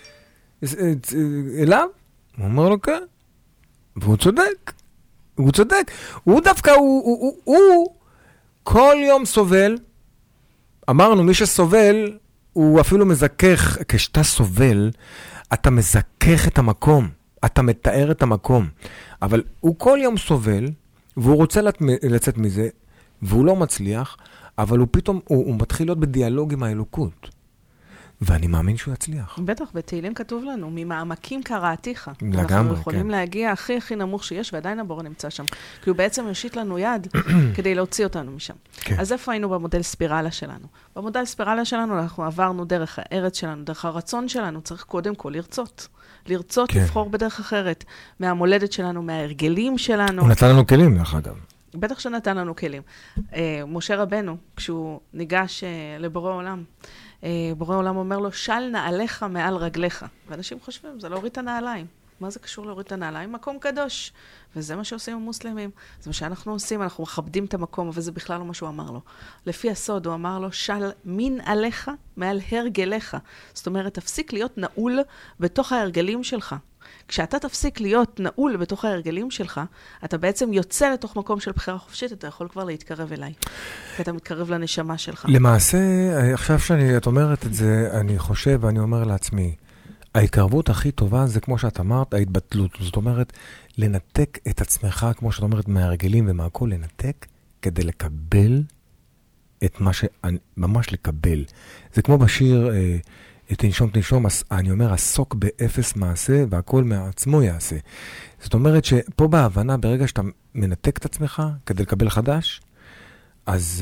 אליו? הוא אומר לו, כן. והוא צודק. הוא צודק. הוא דווקא, הוא כל יום סובל. אמרנו, מי שסובל, הוא אפילו מזכך. כשאתה סובל, אתה מזכך את המקום. אתה מתאר את המקום. אבל הוא כל יום סובל, והוא רוצה לצאת מזה, והוא לא מצליח, אבל הוא פתאום, הוא מתחיל להיות בדיאלוג עם האלוקות. ואני מאמין שהוא יצליח. בטח, בתהילים כתוב לנו, ממעמקים קראתיך. לגמרי, אנחנו יכולים להגיע הכי נמוך שיש, ועדיין הבורא נמצא שם. כי הוא בעצם יושיט לנו יד כדי להוציא אותנו משם. כן. אז איפה היינו במודל ספירלה שלנו? במודל ספירלה שלנו אנחנו עברנו דרך הארץ שלנו, דרך הרצון שלנו, צריך קודם כל לרצות. לרצות, כן. לבחור בדרך אחרת. מהמולדת שלנו, מההרגלים שלנו. הוא נתן לנו כלים, דרך אגב. בטח שנתן לנו כלים. משה רבנו, כשהוא ניגש לבורא עולם, בורא עולם אומר לו, של נעליך מעל רגליך. ואנשים חושבים, זה להוריד את הנעליים. מה זה קשור להוריד את הנעליים? מקום קדוש. וזה מה שעושים המוסלמים. זה מה שאנחנו עושים, אנחנו מכבדים את המקום, אבל זה בכלל לא מה שהוא אמר לו. לפי הסוד, הוא אמר לו, של מן עליך מעל הרגליך. זאת אומרת, תפסיק להיות נעול בתוך ההרגלים שלך. כשאתה תפסיק להיות נעול בתוך ההרגלים שלך, אתה בעצם יוצא לתוך מקום של בחירה חופשית, אתה יכול כבר להתקרב אליי. כי אתה מתקרב לנשמה שלך. למעשה, עכשיו שאת אומרת את זה, אני חושב ואני אומר לעצמי, ההתקרבות הכי טובה זה כמו שאת אמרת, ההתבטלות. זאת אומרת, לנתק את עצמך, כמו שאת אומרת, מהרגלים ומהכל, לנתק כדי לקבל את מה שממש לקבל. זה כמו בשיר, תנשום, תנשום, אני אומר, עסוק באפס מעשה, והכל מעצמו יעשה. זאת אומרת שפה בהבנה, ברגע שאתה מנתק את עצמך כדי לקבל חדש, אז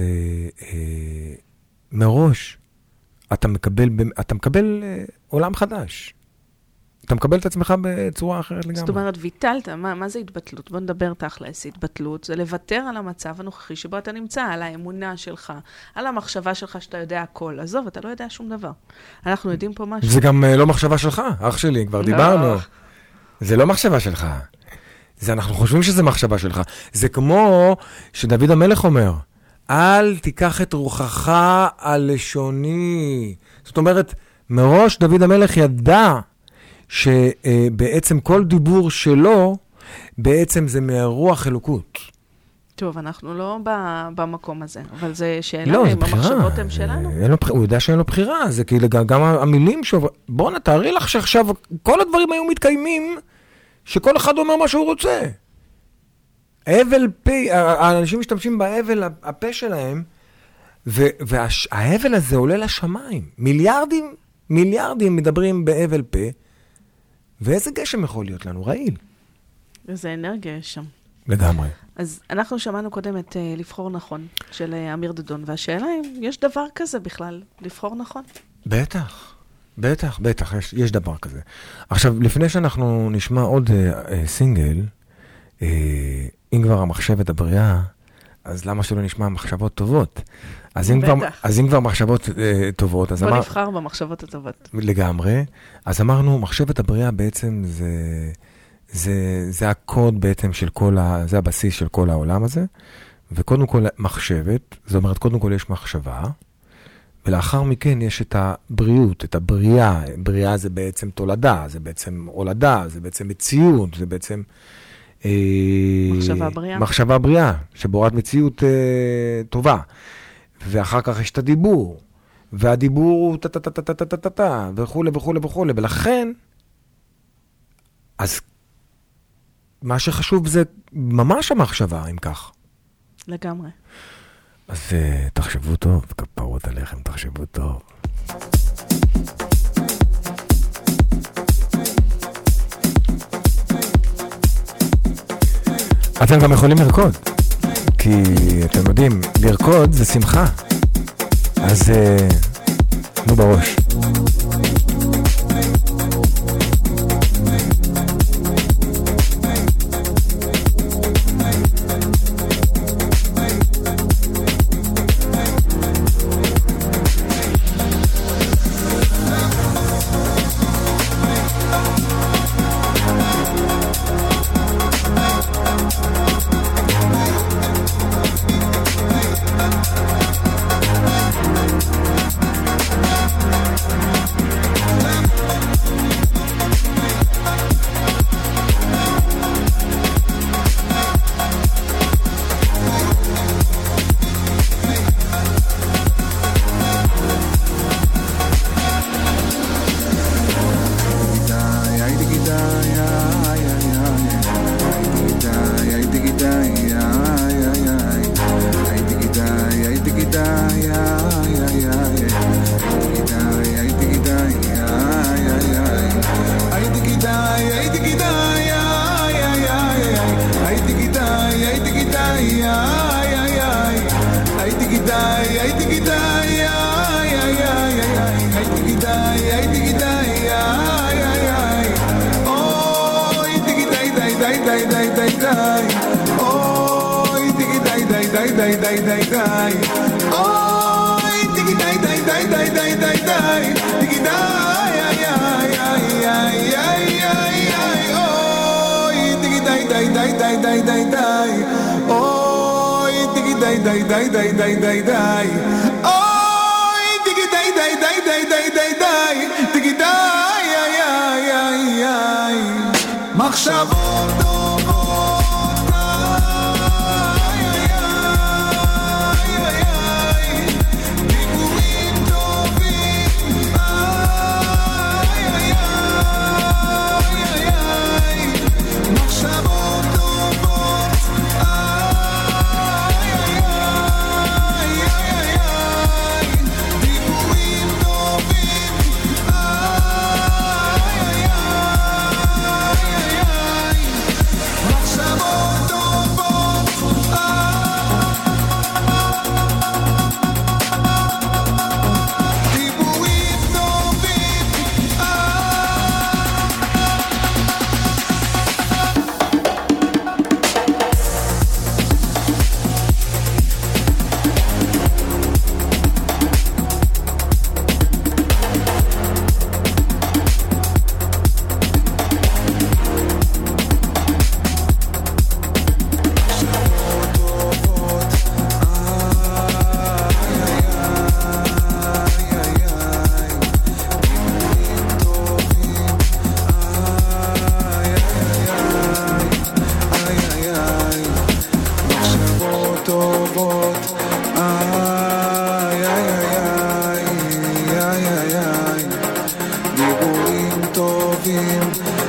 מראש אתה מקבל עולם חדש. אתה מקבל את עצמך בצורה אחרת לגמרי. זאת אומרת, ויטלת, מה זה התבטלות? בוא נדבר תכלס. התבטלות זה לוותר על המצב הנוכחי שבו אתה נמצא, על האמונה שלך, על המחשבה שלך שאתה יודע הכל. עזוב, אתה לא יודע שום דבר. אנחנו יודעים פה משהו. זה גם לא מחשבה שלך, אח שלי, כבר דיברנו. זה לא מחשבה שלך. אנחנו חושבים שזה מחשבה שלך. זה כמו שדוד המלך אומר, אל תיקח את רוחך על לשוני. זאת אומרת, מראש דוד המלך ידע שבעצם כל דיבור שלו, בעצם זה מהרוח אלוקות. טוב, אנחנו לא במקום הזה, אבל זה שאלה, אם המחשבות הן שלנו. הוא יודע שאין לו בחירה, זה כאילו גם המילים שעובר, בוא נתארי לך שעכשיו כל הדברים היו מתקיימים, שכל אחד אומר מה שהוא רוצה. האבל פה, האנשים משתמשים באבל הפה שלהם, והאבל הזה עולה לשמיים. מיליארדים מדברים באבל פה, ואיזה גשם יכול להיות לנו? רעיל. איזה אנרגיה יש שם. לגמרי. אז אנחנו שמענו קודם את לבחור נכון של אמיר דדון, והשאלה אם יש דבר כזה בכלל, לבחור נכון? בטח, יש דבר כזה. עכשיו, לפני שאנחנו נשמע עוד סינגל, אם כבר המחשבת הבריאה, אז למה שלא נשמע מחשבות טובות? אז אם כבר מחשבות טובות, אז בוא נבחר במחשבות הטובות. לגמרי. אז אמרנו, מחשבת הבריאה בעצם זה הקוד בעצם של זה הבסיס של כל העולם הזה. וקודם כל מחשבת, זאת אומרת, קודם כל יש מחשבה, ולאחר מכן יש את הבריאות, את הבריאה. בריאה זה בעצם תולדה, זה בעצם הולדה, זה בעצם מציאות, זה בעצם מחשבה בריאה, שבורת מציאות טובה. ואחר כך יש את הדיבור, והדיבור הוא טה-טה-טה-טה-טה-טה, וכו'. ולכן, אז מה שחשוב זה ממש המחשבה, אם כך. לגמרי. אז תחשבו טוב, כפרות עליכם, תחשבו טוב. אתם גם יכולים לרקוד, כי אתם יודעים, לרקוד זה שמחה. אז נו בראש.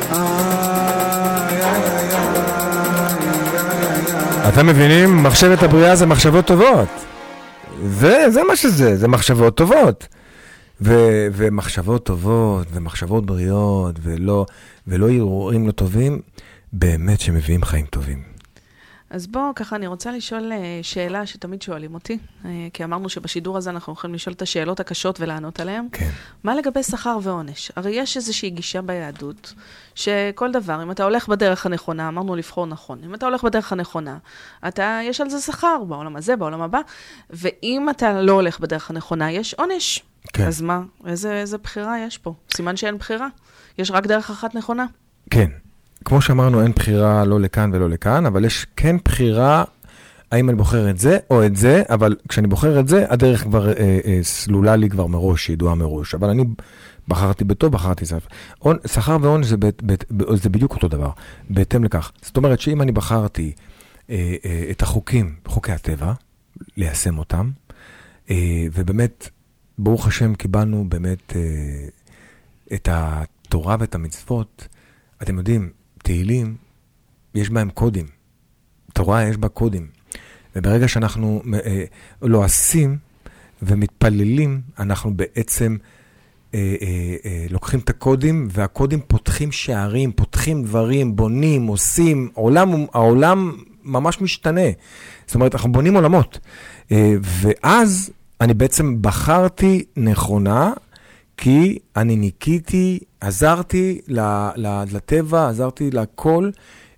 אתם מבינים? מחשבת הבריאה זה מחשבות טובות. זה מה שזה, זה מחשבות טובות. ומחשבות טובות, ומחשבות בריאות, ולא ערעורים לא טובים, באמת שמביאים חיים טובים. אז בוא, ככה אני רוצה לשאול שאלה שתמיד שואלים אותי, כי אמרנו שבשידור הזה אנחנו יכולים לשאול את השאלות הקשות ולענות עליהן. כן. מה לגבי שכר ועונש? הרי יש איזושהי גישה ביהדות, שכל דבר, אם אתה הולך בדרך הנכונה, אמרנו לבחור נכון, אם אתה הולך בדרך הנכונה, יש על זה שכר בעולם הזה, בעולם הבא, ואם אתה לא הולך בדרך הנכונה, יש עונש. כן. אז מה? איזה בחירה יש פה? סימן שאין בחירה. יש רק דרך אחת נכונה. כן. כמו שאמרנו, אין בחירה לא לכאן ולא לכאן, אבל יש כן בחירה, האם אני בוחר את זה או את זה, אבל כשאני בוחר את זה, הדרך כבר סלולה לי כבר מראש, ידועה מראש. אבל אני בחרתי בטוב, בחרתי סף. שכר ועונש זה בדיוק אותו דבר, בהתאם לכך. זאת אומרת שאם אני בחרתי את החוקים, חוקי הטבע, ליישם אותם, ובאמת, ברוך השם, קיבלנו באמת את התורה ואת המצוות. אתם יודעים, תהילים, יש בהם קודים. תורה יש בה קודים. וברגע שאנחנו לועשים ומתפללים, אנחנו בעצם לוקחים את הקודים, והקודים פותחים שערים, פותחים דברים, בונים, עושים. העולם ממש משתנה. זאת אומרת, אנחנו בונים עולמות. ואז אני בעצם בחרתי נכונה, כי אני ניקיתי, עזרתי לטבע, עזרתי לכל,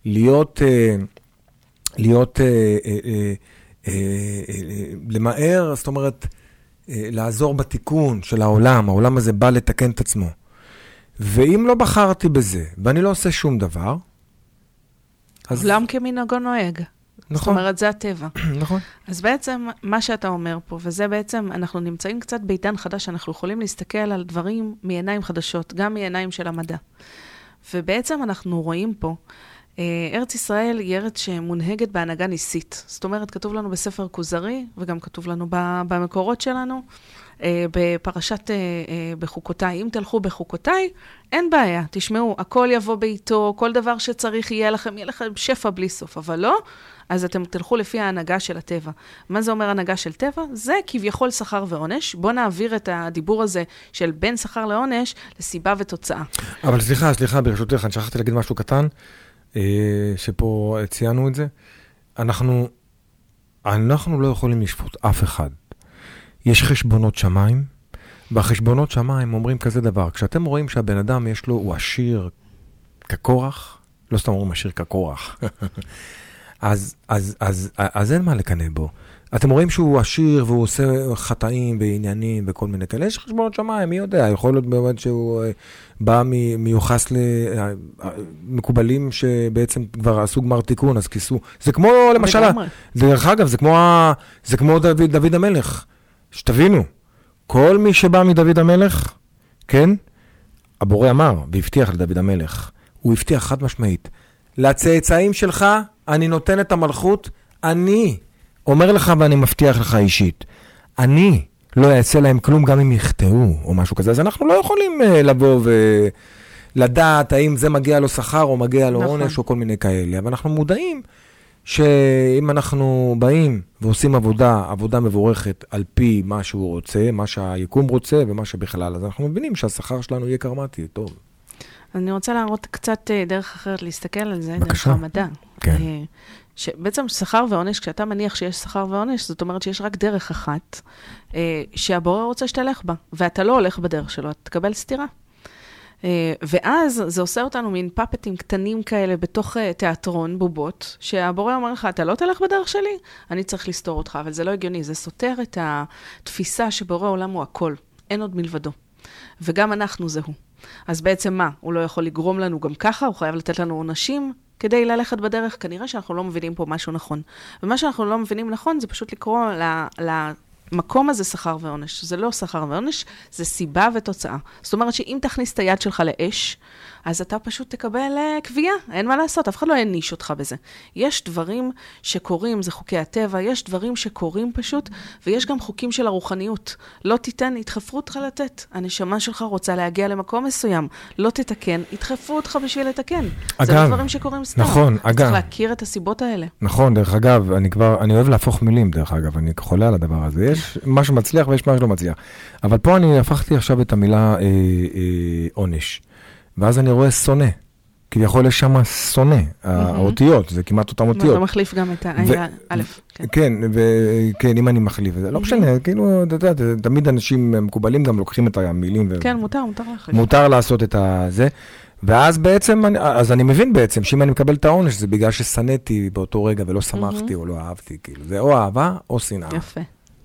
למהר, זאת אומרת, לעזור בתיקון של העולם. העולם הזה בא לתקן את עצמו. ואם לא בחרתי בזה, ואני לא עושה שום דבר, אז עולם כמנהגו נוהג. נכון. זאת אומרת, זה הטבע. נכון. אז בעצם, מה שאתה אומר פה, וזה בעצם, אנחנו נמצאים קצת בעידן חדש, אנחנו יכולים להסתכל על דברים מעיניים חדשות, גם מעיניים של המדע. ובעצם אנחנו רואים פה, ארץ ישראל היא ארץ שמונהגת בהנהגה ניסית. זאת אומרת, כתוב לנו בספר כוזרי, וגם כתוב לנו במקורות שלנו, בפרשת בחוקותיי. אם תלכו בחוקותיי, אין בעיה. תשמעו, הכל יבוא בעיתו, כל דבר שצריך יהיה לכם שפע בלי סוף, אבל לא, אז אתם תלכו לפי ההנהגה של הטבע. מה זה אומר הנהגה של טבע? זה כביכול שכר ועונש. בוא נעביר את הדיבור הזה של בין שכר לעונש לסיבה ותוצאה. אבל סליחה, ברשותך, אני שכחתי להגיד משהו קטן, שפה ציינו את זה. אנחנו לא יכולים לשפוט אף אחד. יש חשבונות שמיים, והחשבונות שמיים אומרים כזה דבר. כשאתם רואים שהבן אדם הוא עשיר כקורח, לא סתם אומרים עשיר כקורח, אז אין מה לקנא בו. אתם רואים שהוא עשיר והוא עושה חטאים ועניינים וכל מיני כאלה. יש חשבונות שמיים, מי יודע? יכול להיות באמת שהוא בא מיוחס למקובלים שבעצם כבר עשו גמר תיקון, אז כיסו. זה כמו, למשל, דרך אגב, זה כמו דוד המלך. שתבינו, כל מי שבא מדוד המלך, כן? הבורא אמר והבטיח לדוד המלך. הוא הבטיח חד משמעית. לצאצאים שלך אני נותן את המלכות, אני אומר לך ואני מבטיח לך אישית. אני לא אעשה להם כלום גם אם יכתאו או משהו כזה. אז אנחנו לא יכולים לבוא ולדעת האם זה מגיע לו שכר או מגיע לו עונש או כל מיני כאלה. אבל אנחנו מודעים שאם אנחנו באים ועושים עבודה מבורכת על פי מה שהוא רוצה, מה שהיקום רוצה ומה שבכלל, אז אנחנו מבינים שהשכר שלנו יהיה קרמטי, טוב. אני רוצה להראות קצת דרך אחרת להסתכל על זה, דרך המדע. כן. שבעצם שכר ועונש, כשאתה מניח שיש שכר ועונש, זאת אומרת שיש רק דרך אחת, שהבורא רוצה שתלך בה, ואתה לא הולך בדרך שלו, אתה תקבל סתירה. ואז זה עושה אותנו מין פאפטים קטנים כאלה בתוך תיאטרון בובות, שהבורא אומר לך, אתה לא תלך בדרך שלי, אני צריך לסתור אותך, אבל זה לא הגיוני, זה סותר את התפיסה שבורא עולם הוא הכל, אין עוד מלבדו. וגם אנחנו זהו. אז בעצם מה? הוא לא יכול לגרום לנו גם ככה, הוא חייב לתת לנו עונשים כדי ללכת בדרך, כנראה שאנחנו לא מבינים פה משהו נכון. ומה שאנחנו לא מבינים נכון, זה פשוט לקרוא למקום הזה שכר ועונש. זה לא שכר ועונש, זה סיבה ותוצאה. זאת אומרת שאם תכניס את היד שלך לאש, אז אתה פשוט תקבל קביעה, אין מה לעשות, אף אחד לא יניש אותך בזה. יש דברים שקורים, זה חוקי הטבע, יש דברים שקורים פשוט, ויש גם חוקים של הרוחניות. לא תיתן, ידחפו אותך לתת. הנשמה שלך רוצה להגיע למקום מסוים, לא תתקן, ידחפו אותך בשביל לתקן. זה לא דברים שקורים סתם. נכון, אתה צריך להכיר את הסיבות האלה. נכון, דרך אגב, אני אוהב להפוך מילים, דרך אגב, אני חולה על הדבר הזה. יש מה שמצליח ויש מה שלא מצליח. אבל פה אני הפכתי עכשיו את המילה עונש. ואז אני רואה שונא. כביכול יש שם שונא. האותיות, זה כמעט אותם אותיות. אתה מחליף גם את א'. כן, אם אני מחליף. זה לא משנה, כאילו, תמיד אנשים מקובלים גם לוקחים את המילים. כן, מותר להחליף. מותר לעשות את זה. ואז בעצם, אז אני מבין בעצם, שאם אני מקבל את העונש, זה בגלל ששנאתי באותו רגע ולא שמחתי או לא אהבתי. כאילו, זה או אהבה או שנאה. יפה.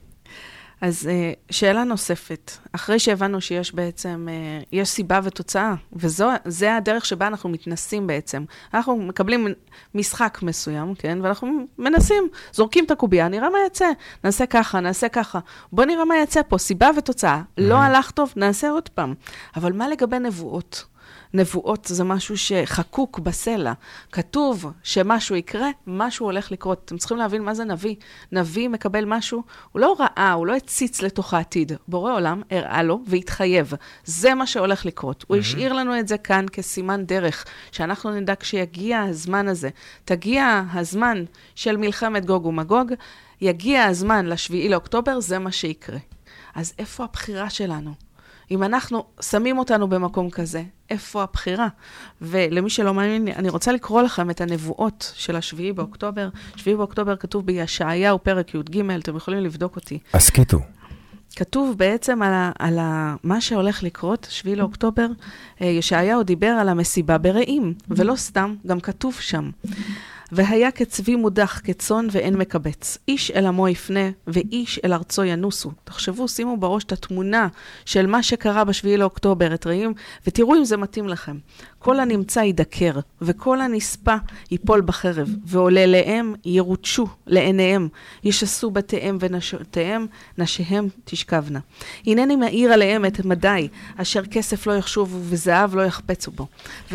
אז שאלה נוספת, אחרי שהבנו שיש בעצם, יש סיבה ותוצאה, וזה הדרך שבה אנחנו מתנסים בעצם. אנחנו מקבלים משחק מסוים, כן? ואנחנו מנסים, זורקים את הקוביה, נראה מה יצא, נעשה ככה, נעשה ככה. בוא נראה מה יצא פה, סיבה ותוצאה. לא הלך טוב, נעשה עוד פעם. אבל מה לגבי נבואות? נבואות זה משהו שחקוק בסלע. כתוב שמשהו יקרה, משהו הולך לקרות. אתם צריכים להבין מה זה נביא. נביא מקבל משהו, הוא לא ראה, הוא לא הציץ לתוך העתיד. בורא עולם הראה לו והתחייב. זה מה שהולך לקרות. הוא השאיר לנו את זה כאן כסימן דרך, שאנחנו נדע כשיגיע הזמן הזה. תגיע הזמן של מלחמת גוג ומגוג, יגיע הזמן לשביעי לאוקטובר, זה מה שיקרה. אז איפה הבחירה שלנו? אם אנחנו שמים אותנו במקום כזה, איפה הבחירה? ולמי שלא מאמין, אני רוצה לקרוא לכם את הנבואות של השביעי באוקטובר. שביעי באוקטובר כתוב בישעיהו פרק י"ג, אתם יכולים לבדוק אותי. הסכיתו. כתוב בעצם על מה שהולך לקרות, שביעי לאוקטובר, ישעיהו דיבר על המסיבה ברעים, ולא סתם, גם כתוב שם. והיה כצבי מודח כצאן ואין מקבץ. איש אל עמו יפנה ואיש אל ארצו ינוסו. תחשבו, שימו בראש את התמונה של מה שקרה בשביעי לאוקטובר, את רעים, ותראו אם זה מתאים לכם. כל הנמצא ידקר, וכל הנספה ייפול בחרב, ועולליהם ירוצ'ו לעיניהם, ישסו בתיהם ונשותיהם, נשיהם תשכבנה. הנני מאיר עליהם את מדי, אשר כסף לא יחשובו וזהב לא יחפצו בו.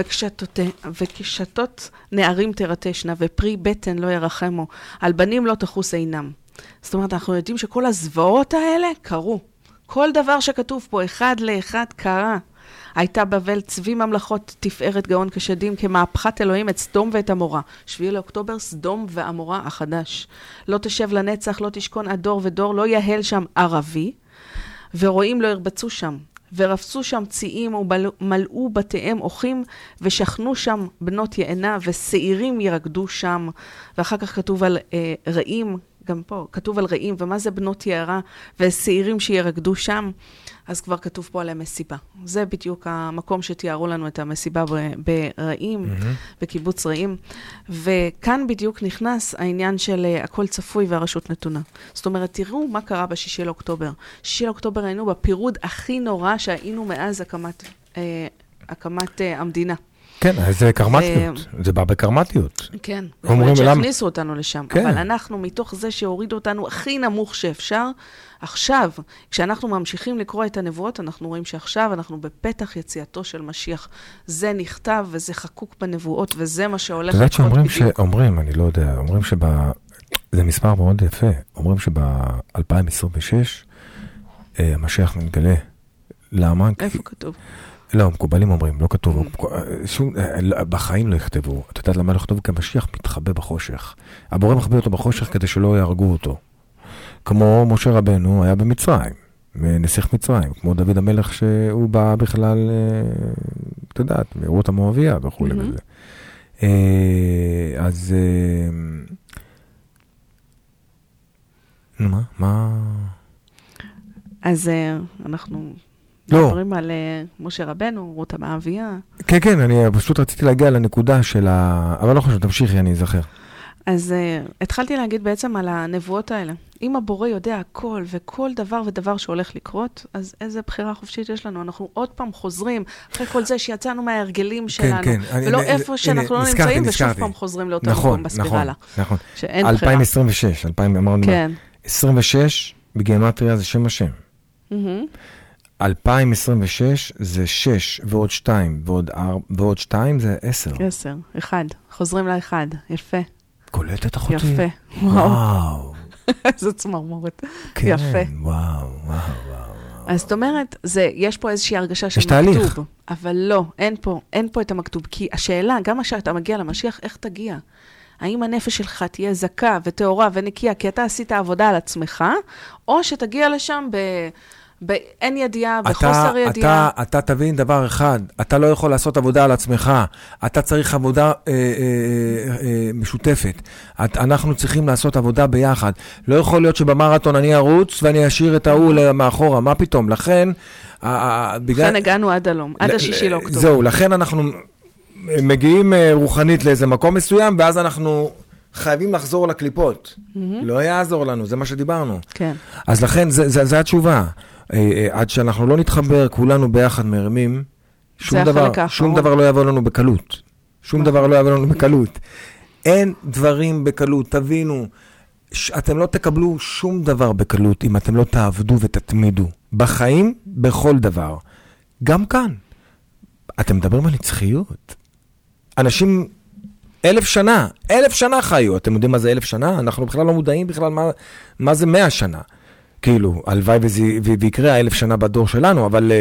וכשתות נערים תרתשנה, ופרי בטן לא ירחמו, על בנים לא תחוס עינם. זאת אומרת, אנחנו יודעים שכל הזוועות האלה קרו. כל דבר שכתוב פה, אחד לאחד קרה. הייתה בבל צבי ממלכות תפארת גאון כשדים, כמהפכת אלוהים את סדום ואת עמורה. שביעי לאוקטובר, סדום ועמורה החדש. לא תשב לנצח, לא תשכון עד דור ודור, לא יהל שם ערבי, ורועים לא ירבצו שם. ורפסו שם ציים ומלאו בתיהם אוחים, ושכנו שם בנות יענה, ושעירים ירקדו שם. ואחר כך כתוב על רעים, גם פה כתוב על רעים, ומה זה בנות יערה, ושעירים שירקדו שם. אז כבר כתוב פה על המסיבה. זה בדיוק המקום שתיארו לנו את המסיבה ברעים, בקיבוץ רעים. וכאן בדיוק נכנס העניין של הכל צפוי והרשות נתונה. זאת אומרת, תראו מה קרה ב6 לאוקטובר. 6 לאוקטובר היינו בפירוד הכי נורא שהיינו מאז הקמת המדינה. כן, זה קרמטיות, זה בא בקרמטיות. כן, אומרים שהכניסו אותנו לשם, אבל אנחנו מתוך זה שהורידו אותנו הכי נמוך שאפשר, עכשיו, כשאנחנו ממשיכים לקרוא את הנבואות, אנחנו רואים שעכשיו אנחנו בפתח יציאתו של משיח. זה נכתב וזה חקוק בנבואות, וזה מה שהולך לקרות בדיוק. אומרים, אני לא יודע, אומרים זה מספר מאוד יפה, אומרים שב-2026 המשיח מתגלה. למה? איפה כתוב? לא, מקובלים אומרים, לא כתוב, בחיים לא יכתבו. אתה יודעת למה לא יכתבו? כי המשיח מתחבא בחושך. הבורא מחביא אותו בחושך כדי שלא יהרגו אותו. כמו משה רבנו היה במצרים, נסיך מצרים, כמו דוד המלך שהוא בא בכלל, אתה יודעת, מרות המואביה וכו' וזה. אז, מה? אז אנחנו מדברים על משה רבנו, רות המואביה. כן, כן, אני פשוט רציתי להגיע לנקודה של אבל לא חשוב, תמשיכי, אני אזכר. אז התחלתי להגיד בעצם על הנבואות האלה. אם הבורא יודע הכל וכל דבר ודבר שהולך לקרות, אז איזה בחירה חופשית יש לנו? אנחנו עוד פעם חוזרים, אחרי כל זה שיצאנו מההרגלים שלנו, כן, ולא איפה שאנחנו לא נמצאים, ושוב פעם חוזרים לאותו מקום בספירלה. נכון, שאין בחירה. 2026, אמרנו, 26 בגימטריה זה שם השם. 2026 זה 6 ועוד 2 ועוד 2 זה 10. 10, 1. חוזרים ל1, יפה. קולטת אחותי. יפה. וואו. איזו צמרמורת. כן, יפה. וואו. אז זאת אומרת, יש פה איזושהי הרגשה של תהליך. מכתוב. אבל לא, אין פה את המכתוב. כי השאלה, גם כשאתה מגיע למשיח, איך תגיע? האם הנפש שלך תהיה זכה וטהורה ונקייה, כי אתה עשית עבודה על עצמך, או שתגיע לשם באין ידיעה, בחוסר ידיעה. אתה תבין דבר אחד, אתה לא יכול לעשות עבודה על עצמך, אתה צריך עבודה משותפת. אנחנו צריכים לעשות עבודה ביחד. לא יכול להיות שבמרתון אני ארוץ ואני אשאיר את ההוא מאחורה, מה פתאום? לכן הגענו עד הלום, עד השישי לאוקטובר. זהו, לכן אנחנו מגיעים רוחנית לאיזה מקום מסוים, ואז אנחנו חייבים לחזור לקליפות. לא יעזור לנו, זה מה שדיברנו. כן. אז לכן, זה התשובה. עד שאנחנו לא נתחבר, כולנו ביחד מרמים, שום דבר לא יבוא לנו בקלות. שום דבר לא יבוא לנו בקלות. אין דברים בקלות, תבינו. אתם לא תקבלו שום דבר בקלות, אם אתם לא תעבדו ותתמידו. בחיים, בכל דבר. גם כאן. אתם מדברים על נצחיות. אנשים 1000 שנה חיו. אתם יודעים מה זה 1000 שנה? אנחנו בכלל לא מודעים בכלל מה זה 100 שנה. כאילו, הלוואי ויקרה 1000 שנה בדור שלנו,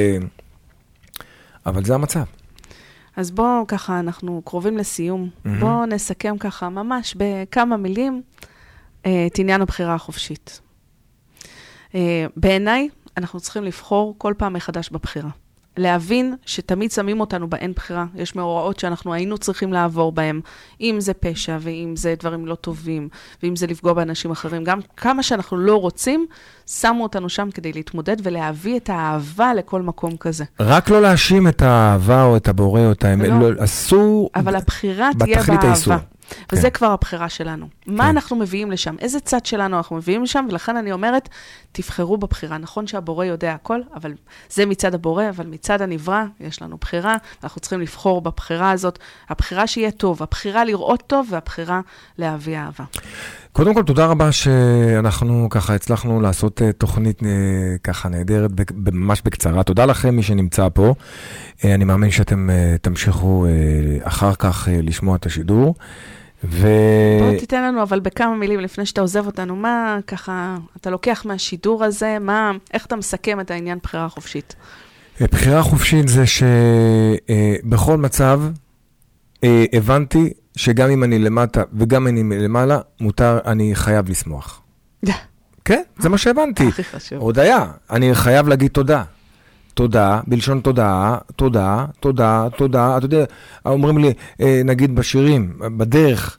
אבל זה המצב. אז בואו ככה, אנחנו קרובים לסיום. בואו נסכם ככה ממש בכמה מילים את עניין הבחירה החופשית. בעיניי, אנחנו צריכים לבחור כל פעם מחדש בבחירה. להבין שתמיד שמים אותנו באין בחירה. יש מאורעות שאנחנו היינו צריכים לעבור בהם, אם זה פשע, ואם זה דברים לא טובים, ואם זה לפגוע באנשים אחרים. גם כמה שאנחנו לא רוצים, שמו אותנו שם כדי להתמודד ולהביא את האהבה לכל מקום כזה. רק לא להאשים את האהבה או את הבורא או את האמת. לא, אסור... אבל הבחירה תהיה באהבה. וזה כבר הבחירה שלנו. מה אנחנו מביאים לשם? איזה צד שלנו אנחנו מביאים לשם? ולכן אני אומרת, תבחרו בבחירה. נכון שהבורא יודע הכל, אבל זה מצד הבורא, אבל מצד הנברא, יש לנו בחירה, אנחנו צריכים לבחור בבחירה הזאת. הבחירה שיהיה טוב, הבחירה לראות טוב, והבחירה להביא אהבה. קודם כל, תודה רבה שאנחנו ככה הצלחנו לעשות תוכנית ככה נהדרת, ממש בקצרה. תודה לכם, מי שנמצא פה. אני מאמין שאתם תמשיכו אחר כך לשמוע את השידור. בוא תיתן לנו, אבל בכמה מילים לפני שאתה עוזב אותנו, מה ככה, אתה לוקח מהשידור הזה, איך אתה מסכם את העניין בחירה חופשית? בחירה חופשית זה שבכל מצב הבנתי שגם אם אני למטה וגם אם אני למעלה, אני חייב לשמוח. כן, זה מה שהבנתי. הכי חשוב. הודיה, אני חייב להגיד תודה. תודה, בלשון תודה, תודה, תודה, תודה. אתה יודע, אומרים לי, נגיד בשירים, בדרך,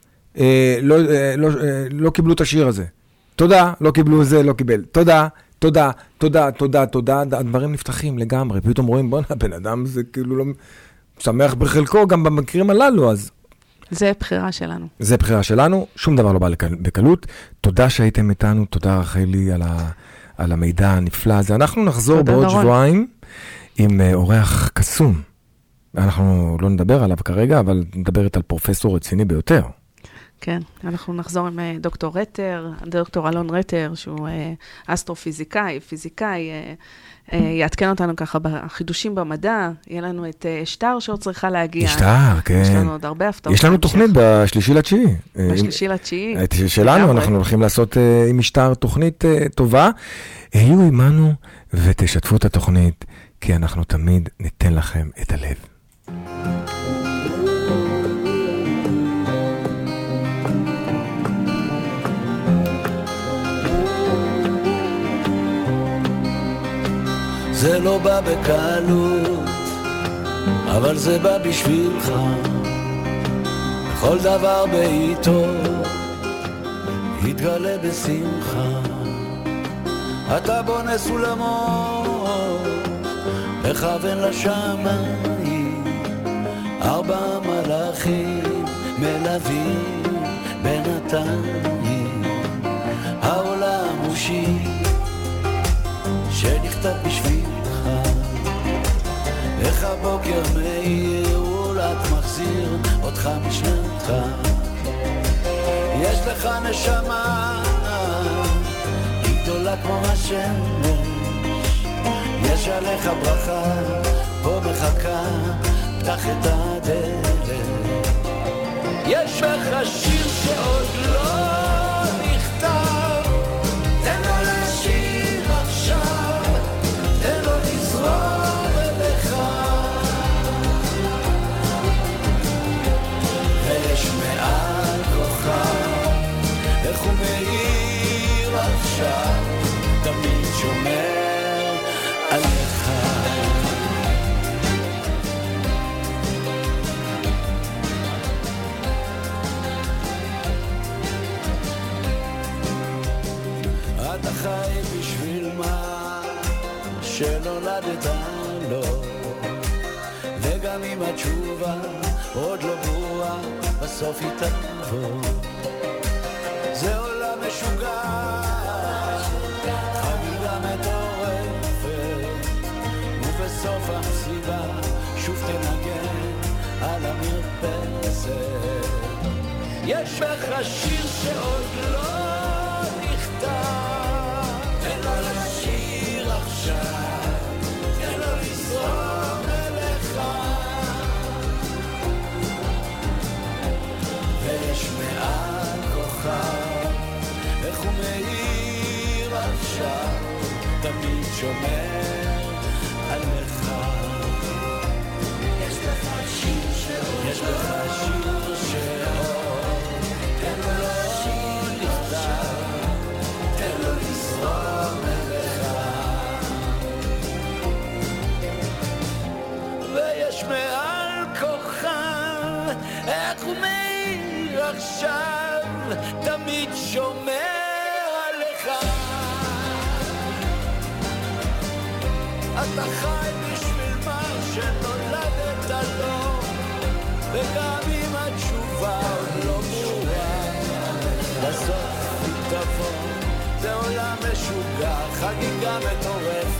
לא קיבלו את השיר הזה. תודה, לא קיבלו זה, לא קיבל. תודה, תודה, תודה, תודה, תודה. הדברים נפתחים לגמרי. פתאום רואים, בוא, הבן אדם זה כאילו לא שמח בחלקו, גם במקרים הללו, אז... זה בחירה שלנו. זה בחירה שלנו, שום דבר לא בא בקלות. תודה שהייתם איתנו, תודה רחלי על המידע הנפלא הזה. אנחנו נחזור בעוד שבועיים עם אורח קסום. אנחנו לא נדבר עליו כרגע, אבל נדברת על פרופסור רציני ביותר. כן, אנחנו נחזור עם דוקטור רטר, דוקטור אלון רטר, שהוא אסטרופיזיקאי, פיזיקאי, יעדכן אותנו ככה בחידושים במדע, יהיה לנו את שטר שעוד צריכה להגיע. שטר, כן. יש לנו עוד הרבה הפתעות. יש לנו תוכנית ב3.9. ב3.9. שלנו, אנחנו הולכים לעשות עם שטר תוכנית טובה. היו עמנו ותשתפו את התוכנית, כי אנחנו תמיד ניתן לכם את הלב. זה לא בא בקלות, אבל זה בא בשבילך. כל דבר בעיתו יתגלה בשמחה. אתה בונה סולמות, מכוון לשמיים, 4 מלאכים מלווים בינתיים. העולם הוא שיר שנכתב בשבילך, איך הבוקר מאיר ולת מחזיר אותך משנתך. יש לך נשמה, היא גדולה כמו השמש, יש עליך ברכה, פה מחכה, פתח את הדלת. יש בך שיר שעוד לא נכתב, תן לו לשיר עכשיו, תן לו לזרום אליך. ויש מעל כוכב, איך הוא מאיר עכשיו, תמיד שומר עליך. אתה חי בשביל מה שנולדת לו, וגם אם התשובה עוד לא ברורה, בסוף היא תבוא. זה עולם משוגע, חגיגה מטורפת, ובסוף המסיבה שוב תנגן על המרפסת. יש בך שיר שעוד לא תן לו לשיר עכשיו, תן לו לזרום אליך. ויש מעל כוכב, איך הוא מאיר עכשיו, תמיד שומר עליך. יש לך שיר שעוד, יש לך שיר שעוד, תן לו לשיר עכשיו, תן לו לזרום אליך. ויש מעל כוכב, איך הוא מאיר עכשיו, תמיד שומר עליך. אתה חי בשביל מה שנולדת לו, וגם אם התשובה עוד לא ברורה, בסוף היא תבוא. זה עולם משוגע, חגיגה מטורפת.